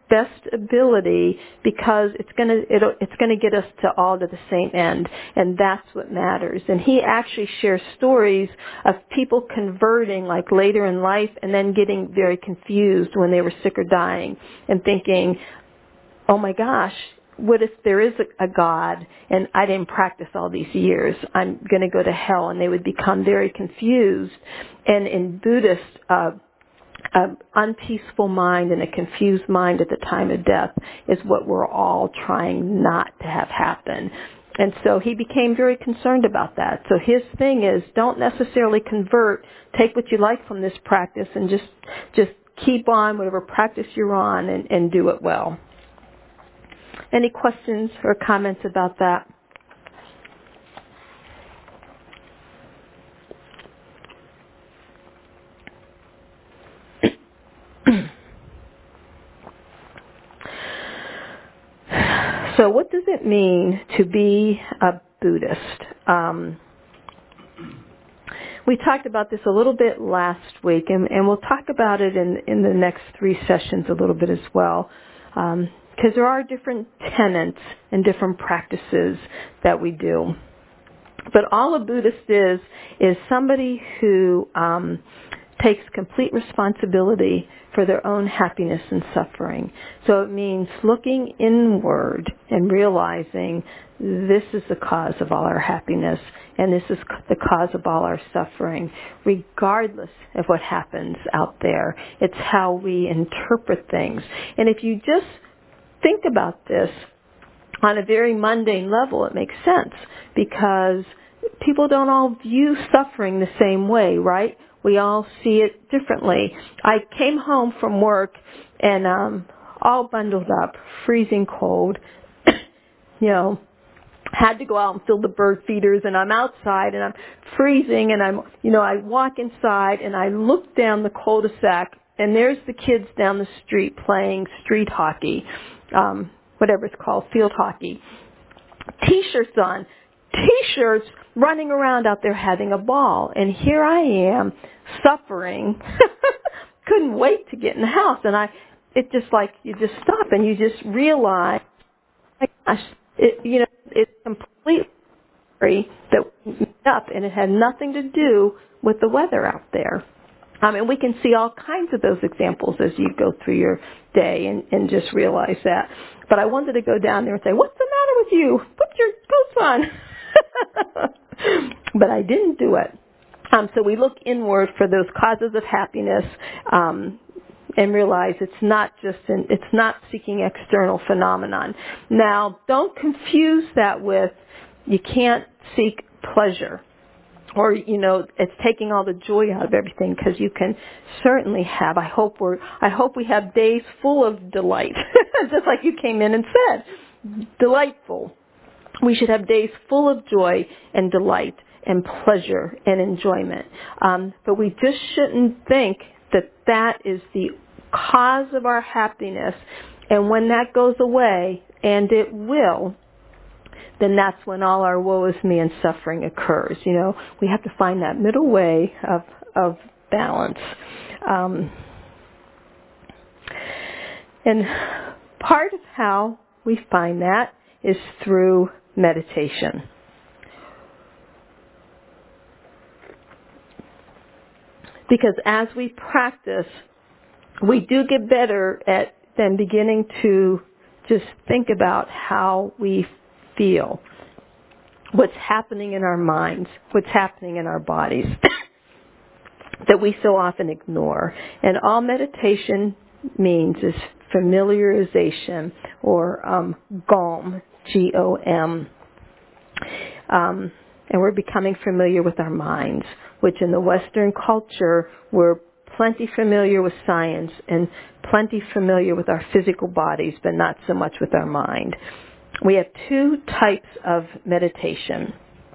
best ability, because it's going to it'll, it's going to get us to all to the same end, and that's what matters. And he actually shares stories of people converting like later in life and then getting very confused when they were sick or dying and thinking, oh my gosh, what if there is a, a God and I didn't practice all these years? I'm going to go to hell. And they would become very confused. And in Buddhist, uh, an unpeaceful mind and a confused mind at the time of death is what we're all trying not to have happen. And so he became very concerned about that. So his thing is, don't necessarily convert. Take what you like from this practice and just just keep on whatever practice you're on and, and do it well. Any questions or comments about that? So what does it mean to be a Buddhist? Um, we talked about this a little bit last week, and, and we'll talk about it in, in the next three sessions a little bit as well. Um, because there are different tenets and different practices that we do. But all a Buddhist is, is somebody who um, takes complete responsibility for their own happiness and suffering. So it means looking inward and realizing this is the cause of all our happiness and this is the cause of all our suffering, regardless of what happens out there. It's how we interpret things. And if you just think about this on a very mundane level, it makes sense, because people don't all view suffering the same way, right? We all see it differently. I came home from work and um all bundled up, freezing cold, you know, had to go out and fill the bird feeders, and I'm outside and I'm freezing, and I'm, you know, I walk inside and I look down the cul-de-sac, and there's the kids down the street playing street hockey, um, whatever it's called, field hockey. T-shirts on, T-shirts, running around out there having a ball. And here I am, suffering, couldn't wait to get in the house. And I, it just like, you just stop and you just realize, my gosh, it, you know, it's completely that we up, and it had nothing to do with the weather out there. Um, and we can see all kinds of those examples as you go through your day and, and just realize that. But I wanted to go down there and say, what's the matter with you? Put your coats on. But I didn't do it. Um, so we look inward for those causes of happiness um, and realize it's not just an, it's not seeking external phenomenon. Now, don't confuse that with you can't seek pleasure. Or, you know, it's taking all the joy out of everything, because you can certainly have, I hope we're, I hope we have days full of delight, just like you came in and said, delightful. We should have days full of joy and delight and pleasure and enjoyment. Um, but we just shouldn't think that that is the cause of our happiness. And when that goes away, and it will, then that's when all our woe is me and suffering occurs. You know, we have to find that middle way of of balance. Um, and part of how we find that is through meditation. Because as we practice, we do get better at then beginning to just think about how we feel, what's happening in our minds, what's happening in our bodies that we so often ignore. And all meditation means is familiarization, or um, gom, G O M. Um, and we're becoming familiar with our minds, which in the Western culture, we're plenty familiar with science and plenty familiar with our physical bodies, but not so much with our mind. We have two types of meditation.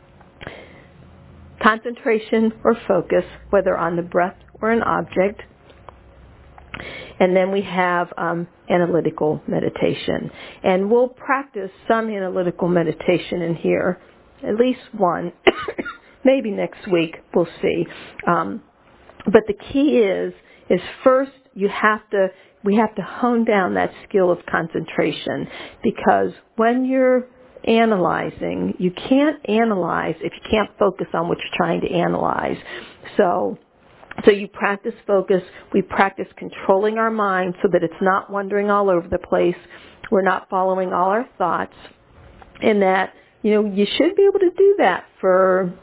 Concentration or focus, whether on the breath or an object. And then we have um, analytical meditation. And we'll practice some analytical meditation in here, at least one. Maybe next week, we'll see. Um, but the key is, is first you have to we have to hone down that skill of concentration, because when you're analyzing, you can't analyze if you can't focus on what you're trying to analyze. So, so you practice focus. We practice controlling our mind so that it's not wandering all over the place. We're not following all our thoughts. And that, you know, you should be able to do that for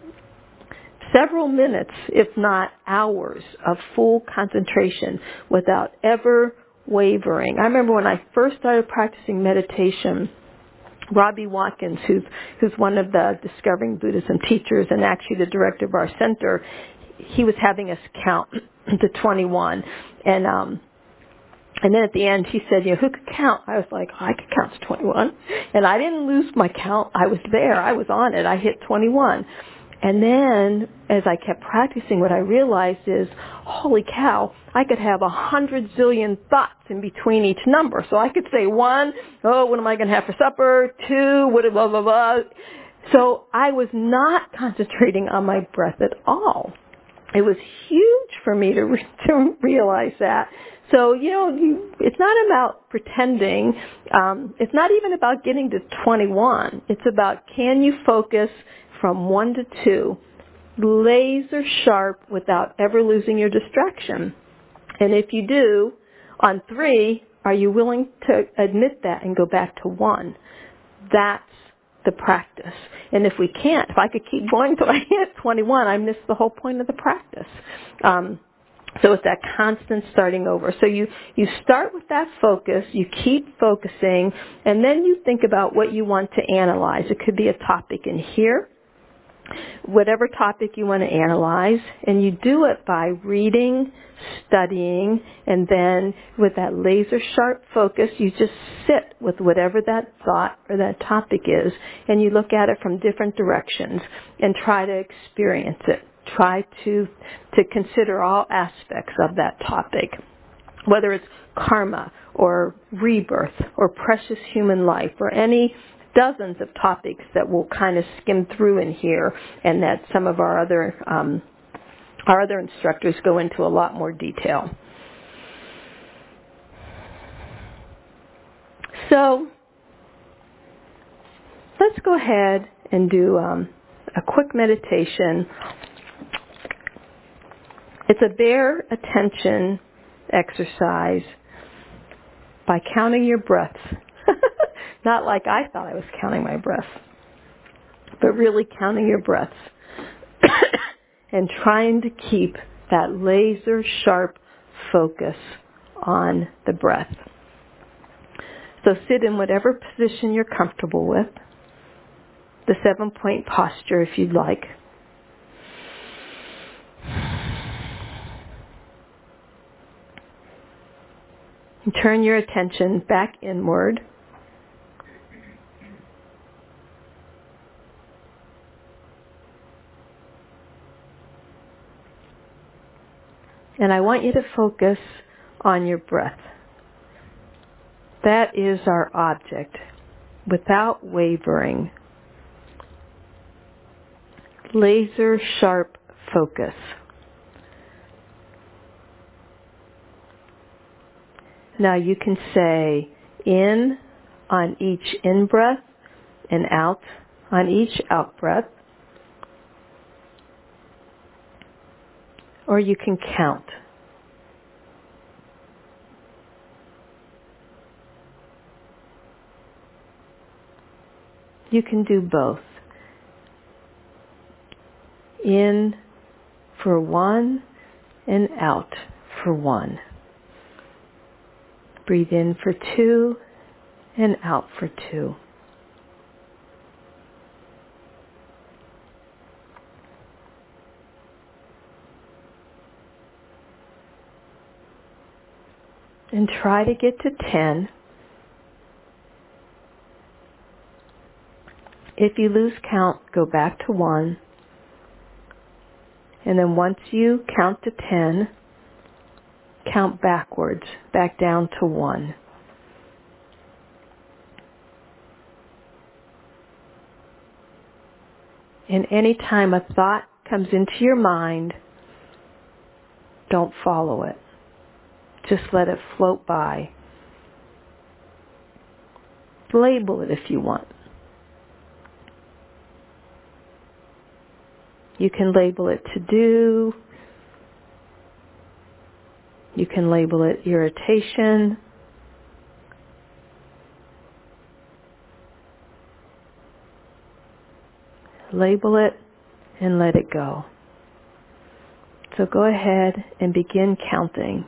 several minutes, if not hours, of full concentration without ever wavering. I remember when I first started practicing meditation, Robbie Watkins, who's, who's one of the Discovering Buddhism teachers and actually the director of our center, he was having us count to twenty-one. And, um, and then at the end he said, you know, who could count? I was like, oh, I could count to twenty-one. And I didn't lose my count. I was there. I was on it. I hit twenty-one. And then, as I kept practicing, what I realized is, holy cow, I could have a hundred zillion thoughts in between each number. So I could say one, oh, what am I going to have for supper? Two, what, blah, blah, blah. So I was not concentrating on my breath at all. It was huge for me to, re- to realize that. So, you know, you, it's not about pretending. Um, it's not even about getting to twenty-one. It's about, can you focus from one to two, laser sharp without ever losing your distraction. And if you do, on three, are you willing to admit that and go back to one? That's the practice. And if we can't, if I could keep going till I hit twenty-one, I missed the whole point of the practice. Um, so it's that constant starting over. So you, you start with that focus, you keep focusing, and then you think about what you want to analyze. It could be a topic in here, whatever topic you want to analyze, and you do it by reading, studying, and then with that laser sharp focus, you just sit with whatever that thought or that topic is, and you look at it from different directions and try to experience it. Try to, to consider all aspects of that topic, whether it's karma or rebirth or precious human life or any dozens of topics that we'll kind of skim through in here, and that some of our other um, our other instructors go into a lot more detail. So let's go ahead and do um, a quick meditation. It's a bare attention exercise by counting your breaths. Not like I thought I was counting my breath, but really counting your breaths and trying to keep that laser sharp focus on the breath. So sit in whatever position you're comfortable with, the seven point posture if you'd like. And turn your attention back inward. And I want you to focus on your breath. That is our object, without wavering. Laser sharp focus. Now you can say in on each in-breath and out on each out-breath. Or you can count. You can do both. In for one and out for one. Breathe in for two and out for two. And try to get to ten. If you lose count, go back to one. And then once you count to ten, count backwards, back down to one. And any time a thought comes into your mind, don't follow it. Just let it float by. Label it if you want. You can label it to do. You can label it irritation. Label it and let it go. So go ahead and begin counting.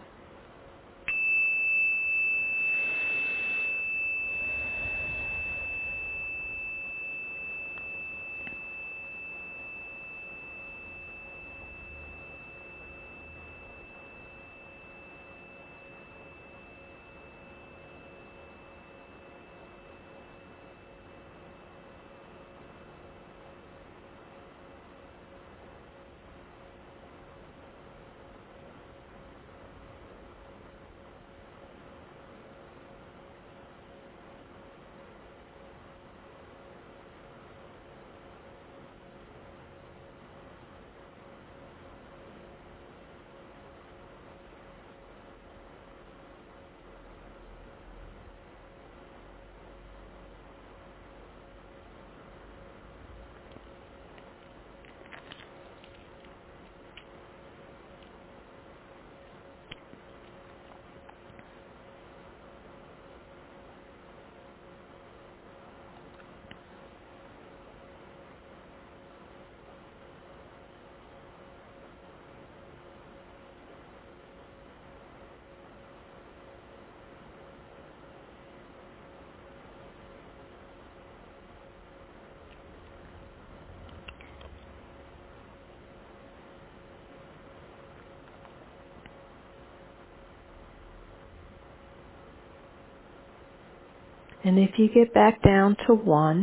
And if you get back down to one,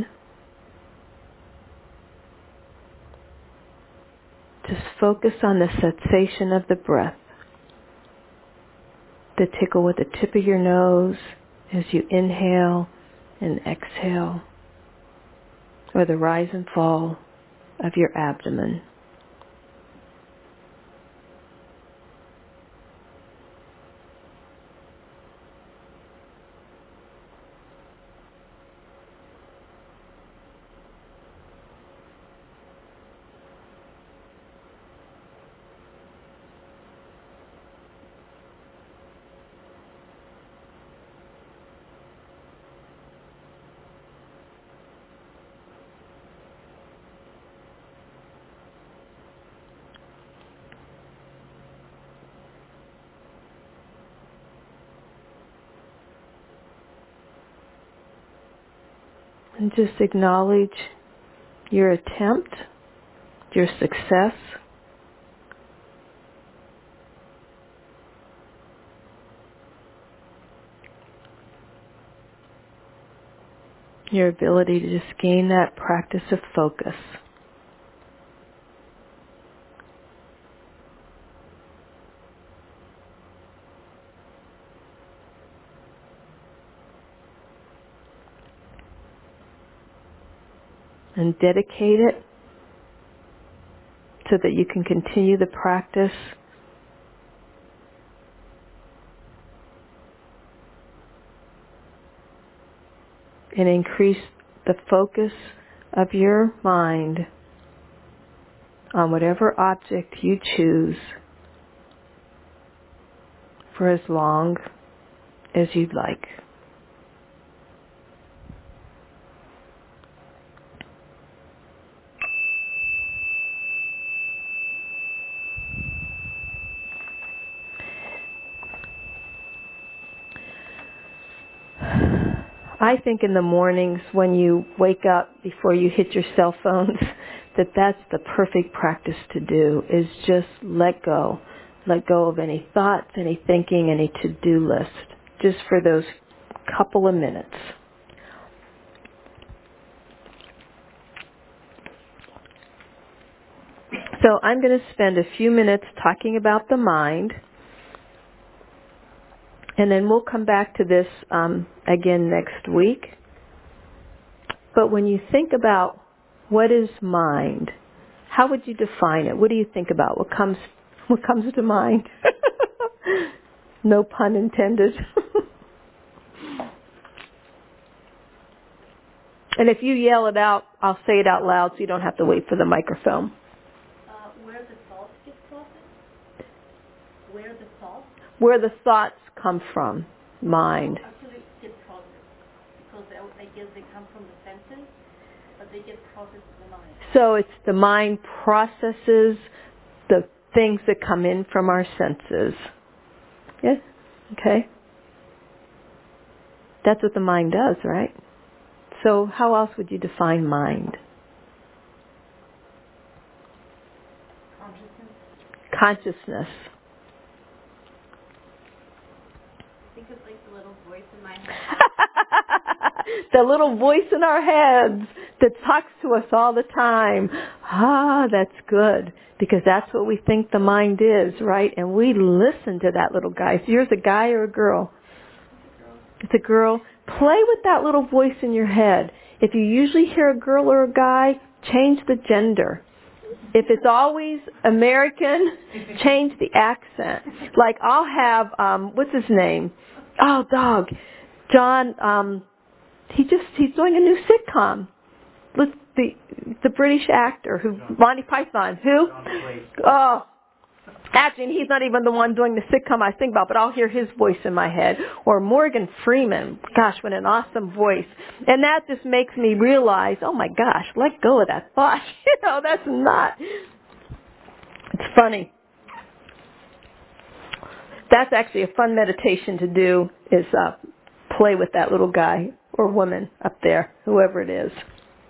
just focus on the sensation of the breath. The tickle with the tip of your nose as you inhale and exhale, or the rise and fall of your abdomen. And just acknowledge your attempt, your success. Your ability to just gain that practice of focus. And dedicate it so that you can continue the practice and increase the focus of your mind on whatever object you choose for as long as you'd like. I think in the mornings when you wake up before you hit your cell phones, that that's the perfect practice to do, is just let go. Let go of any thoughts, any thinking, any to-do list, just for those couple of minutes. So I'm going to spend a few minutes talking about the mind, and then we'll come back to this um, again next week. But when you think about what is mind, how would you define it? What do you think about? What comes what comes to mind? No pun intended. And if you yell it out, I'll say it out loud so you don't have to wait for the microphone. Uh, where the thoughts get processed? Where the thoughts? Where the thoughts come from. Mind. Actually get processed. Because they, I guess they come from the senses, but they get processed in the mind. So it's the mind processes the things that come in from our senses. Yes? Okay. That's what the mind does, right? So how else would you define mind? Consciousness. Consciousness. I think it's like the little voice in my head. The little voice in our heads that talks to us all the time. Ah, that's good. Because that's what we think the mind is, right? And we listen to that little guy. So yours a guy or a girl? It's a girl. Play with that little voice in your head. If you usually hear a girl or a guy, change the gender. If it's always American, change the accent. Like I'll have, um, what's his name? Oh, dog. John, um, he just, he's doing a new sitcom. With the, the British actor who, Monty Python. Who? Oh. Actually, he's not even the one doing the sitcom I think about, but I'll hear his voice in my head. Or Morgan Freeman. Gosh, what an awesome voice. And that just makes me realize, oh my gosh, let go of that thought. You know, that's not. It's funny. That's actually a fun meditation to do, is uh, play with that little guy or woman up there, whoever it is.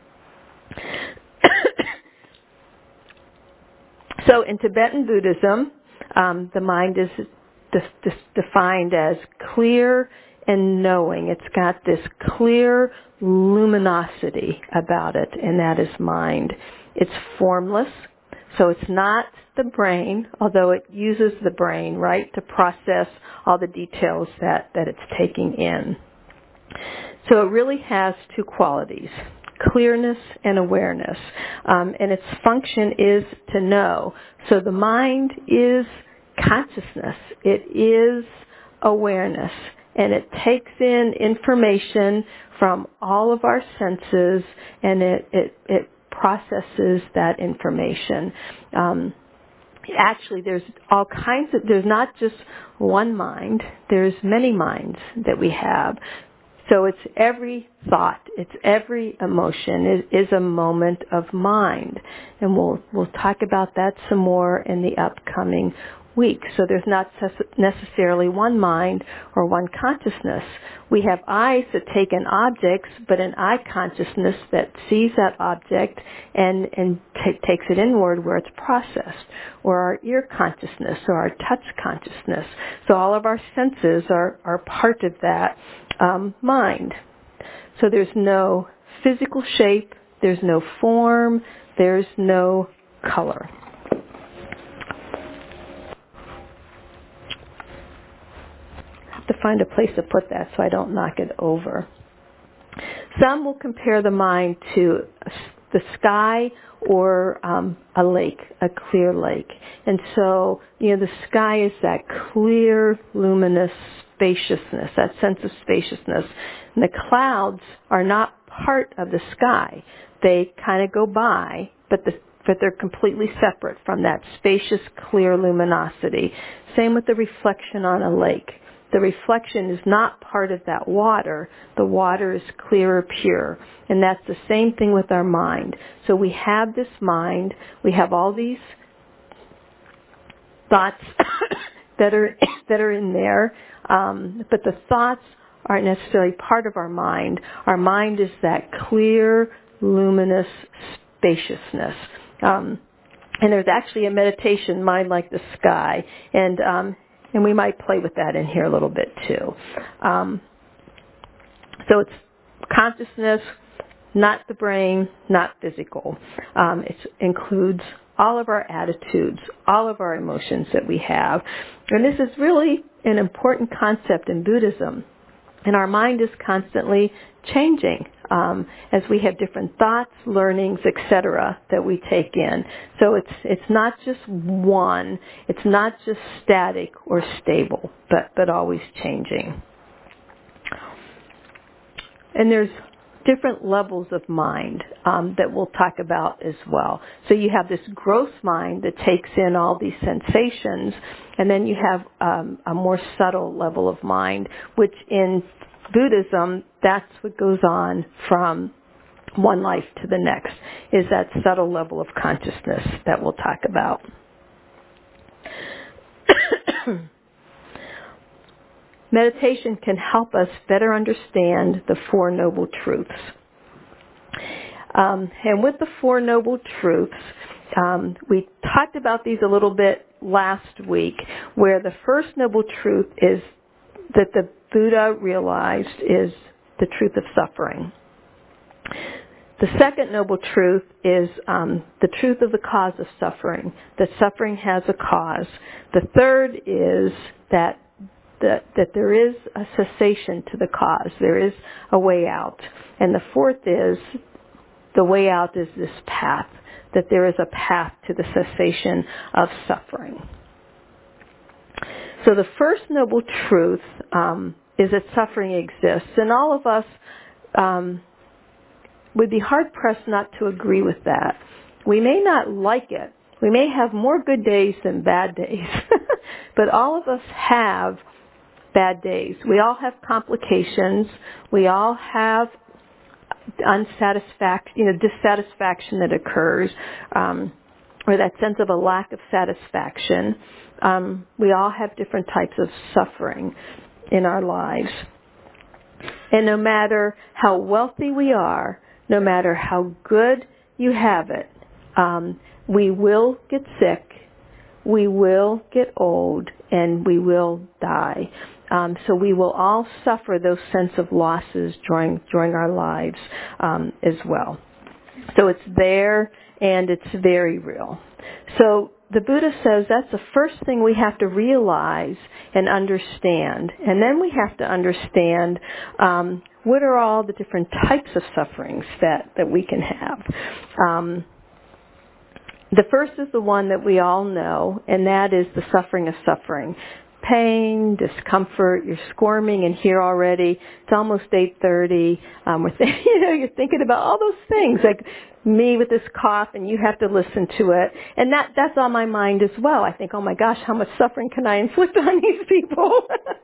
So in Tibetan Buddhism, um, the mind is de- de- defined as clear and knowing. It's got this clear luminosity about it, and that is mind. It's formless, so it's not the brain, although it uses the brain, right, to process all the details that, that it's taking in. So it really has two qualities. Clearness and awareness. Um, and its function is to know. So the mind is consciousness. It is awareness. And it takes in information from all of our senses, and it, it, it processes that information. Um, actually, there's all kinds of, there's not just one mind. There's many minds that we have. So it's every thought, it's every emotion, it is a moment of mind. And we'll we'll talk about that some more in the upcoming weeks. So there's not necessarily one mind or one consciousness. We have eyes that take in objects, but an eye consciousness that sees that object and, and t- takes it inward where it's processed. Or our ear consciousness or our touch consciousness. So all of our senses are, are part of that Um, mind. So there's no physical shape, there's no form, there's no color. I have to find a place to put that so I don't knock it over. Some will compare the mind to the sky or um, a lake, a clear lake. And so, you know, the sky is that clear, luminous spaciousness, that sense of spaciousness. And the clouds are not part of the sky. They kind of go by, but the but they're completely separate from that spacious, clear luminosity. Same with the reflection on a lake. The reflection is not part of that water. The water is clear or pure. And that's the same thing with our mind. So we have this mind. We have all these thoughts that are that are in there. Um, but the thoughts aren't necessarily part of our mind. Our mind is that clear, luminous spaciousness. Um, and there's actually a meditation, Mind Like the Sky. And um, And we might play with that in here a little bit too. Um, so it's consciousness, not the brain, not physical. Um, it includes all of our attitudes, all of our emotions that we have. And this is really an important concept in Buddhism. And our mind is constantly changing. um, as we have different thoughts, learnings, et cetera, that we take in. So it's it's not just one. It's not just static or stable, but, but always changing. And there's different levels of mind um, that we'll talk about as well. So you have this gross mind that takes in all these sensations, and then you have um, a more subtle level of mind, which in Buddhism, that's what goes on from one life to the next, is that subtle level of consciousness that we'll talk about. Meditation can help us better understand the Four Noble Truths. Um, and with the Four Noble Truths, um, we talked about these a little bit last week, where the first Noble Truth is that the Buddha realized is the truth of suffering. The second Noble Truth is um, the truth of the cause of suffering, that suffering has a cause. The third is that That, that there is a cessation to the cause. There is a way out. And the fourth is, the way out is this path, that there is a path to the cessation of suffering. So the first noble truth um, is that suffering exists. And all of us um, would be hard-pressed not to agree with that. We may not like it. We may have more good days than bad days. But all of us have bad days. We all have complications. We all have unsatisfaction, you know, dissatisfaction that occurs, um, or that sense of a lack of satisfaction. Um, we all have different types of suffering in our lives. And no matter how wealthy we are, no matter how good you have it, um, we will get sick, we will get old, and we will die. Um, so we will all suffer those sense of losses during during our lives um, as well. So it's there, and it's very real. So the Buddha says that's the first thing we have to realize and understand. And then we have to understand um, what are all the different types of sufferings that, that we can have. Um, the first is the one that we all know, and that is the suffering of suffering. Pain, discomfort, you're squirming in here already. It's almost eight thirty. Um, we're th- you know, you're thinking about all those things, like me with this cough, and you have to listen to it. And that that's on my mind as well. I think, oh my gosh, how much suffering can I inflict on these people?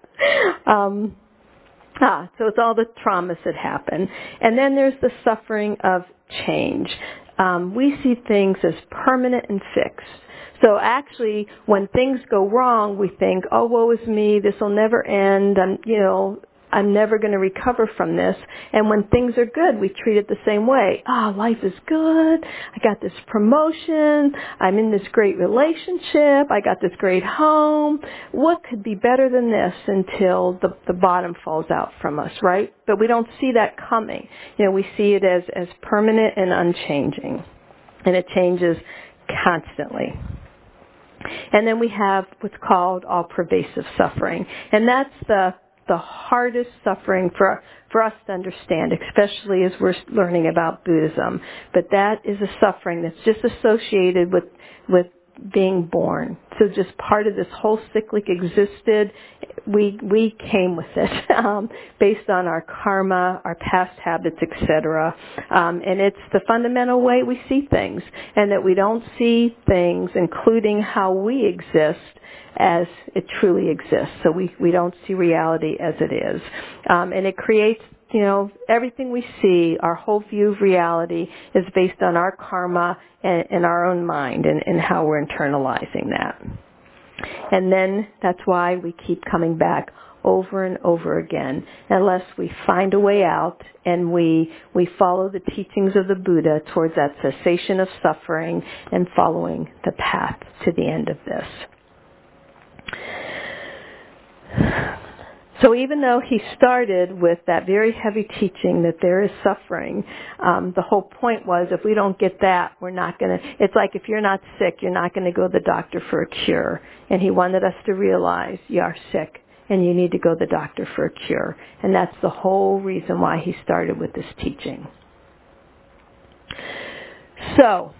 um, ah, so it's all the traumas that happen. And then there's the suffering of change. Um, we see things as permanent and fixed. So actually, when things go wrong, we think, oh, woe is me, this will never end, I'm, you know, I'm never going to recover from this. And when things are good, we treat it the same way. Ah, oh, life is good, I got this promotion, I'm in this great relationship, I got this great home. What could be better than this until the, the bottom falls out from us, right? But we don't see that coming. You know, we see it as, as permanent and unchanging. And it changes constantly. And then we have what's called all-pervasive suffering. And that's the the hardest suffering for for us to understand, especially as we're learning about Buddhism. But that is a suffering that's just associated with with being born. So just part of this whole cyclic existed. We we came with it um, based on our karma, our past habits, et cetera. Um, and it's the fundamental way we see things, and that we don't see things, including how we exist, as it truly exists. So we, we don't see reality as it is. Um, and it creates, you know, everything we see, our whole view of reality is based on our karma and, and our own mind and, and how we're internalizing that. And then that's why we keep coming back over and over again, unless we find a way out and we we follow the teachings of the Buddha towards that cessation of suffering and following the path to the end of this. So even though he started with that very heavy teaching that there is suffering, um, the whole point was if we don't get that, we're not going to, it's like if you're not sick, you're not going to go to the doctor for a cure. And he wanted us to realize you are sick. and you need to go to the doctor for a cure. And that's the whole reason why he started with this teaching. So,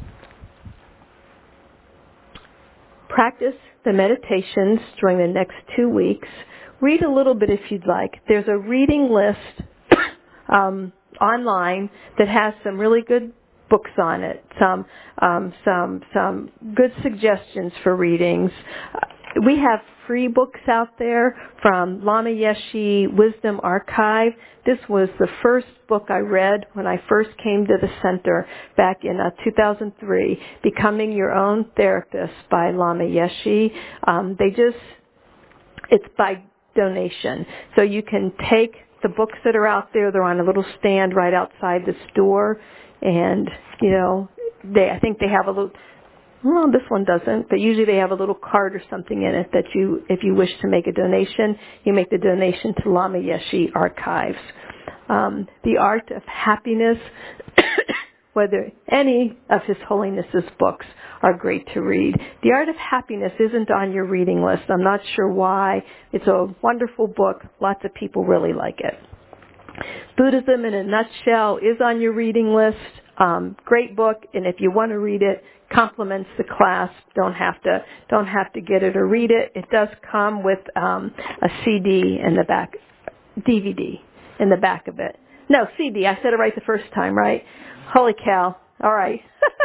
practice the meditations during the next two weeks. Read a little bit if you'd like. There's a reading list um, online that has some really good books on it, some um, some some good suggestions for readings. Uh, we have free books out there from Lama Yeshe Wisdom Archive. This was the first book I read when I first came to the center back in uh, two thousand three, Becoming Your Own Therapist by Lama Yeshe. Um, they just, it's by donation. So you can take the books that are out there. They're on a little stand right outside the store. And, you know, they, I think they have a little, well, this one doesn't, but usually they have a little card or something in it that you, if you wish to make a donation, you make the donation to Lama Yeshe Archives. Um, the Art of Happiness, whether any of His Holiness's books are great to read. The Art of Happiness isn't on your reading list. I'm not sure why. It's a wonderful book. Lots of people really like it. Buddhism in a Nutshell is on your reading list. Um, great book, and if you want to read it, complements the class. Don't have to don't have to get it or read it. It does come with um, a C D in the back, D V D in the back of it. No, C D. I said it right the first time, right? Holy cow! All right.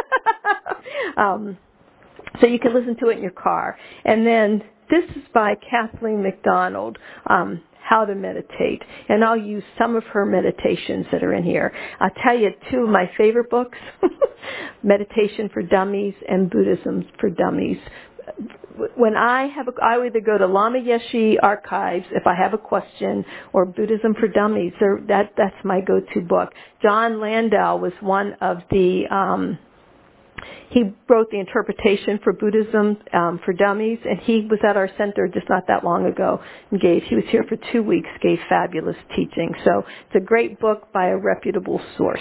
um, so you can listen to it in your car. And then this is by Kathleen McDonald. Um, How to Meditate. And I'll use some of her meditations that are in here. I'll tell you two of my favorite books, Meditation for Dummies and Buddhism for Dummies. When I have, a, I either go to Lama Yeshe Archives if I have a question, or Buddhism for Dummies. Or that that's my go-to book. John Landau was one of the um, He wrote the interpretation for Buddhism um, for Dummies, and he was at our center just not that long ago and gave, he was here for two weeks, gave fabulous teaching. So it's a great book by a reputable source.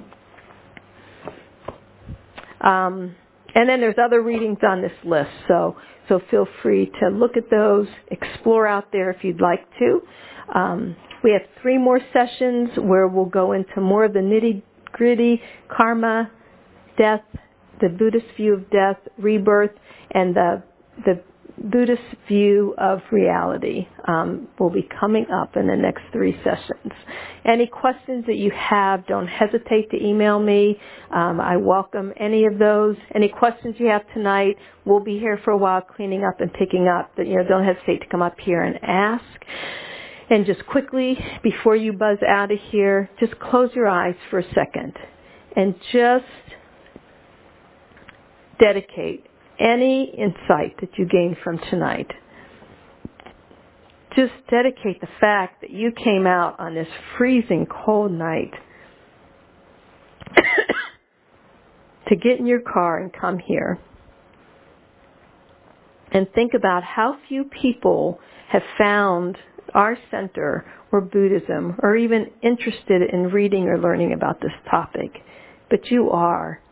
Um, and then there's other readings on this list, so so feel free to look at those, explore out there if you'd like to. Um, we have three more sessions where we'll go into more of the nitty-gritty, karma, death, the Buddhist view of death, rebirth, and the the Buddhist view of reality um, will be coming up in the next three sessions. Any questions that you have, don't hesitate to email me. Um, I welcome any of those. Any questions you have tonight, we'll be here for a while cleaning up and picking up. But, you know, don't hesitate to come up here and ask. And just quickly, before you buzz out of here, just close your eyes for a second and just dedicate any insight that you gain from tonight. Just dedicate the fact that you came out on this freezing cold night to get in your car and come here. And think about how few people have found our center or Buddhism or even interested in reading or learning about this topic. But you are.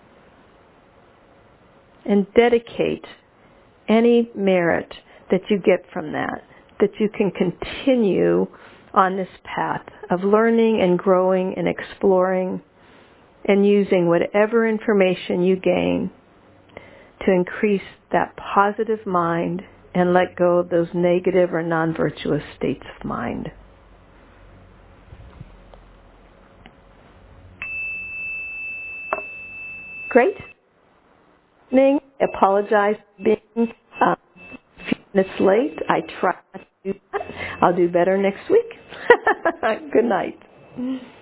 And dedicate any merit that you get from that, that you can continue on this path of learning and growing and exploring and using whatever information you gain to increase that positive mind and let go of those negative or non-virtuous states of mind. Great. I apologize for being uh, a few minutes late. I try not to do that. I'll do better next week. Good night.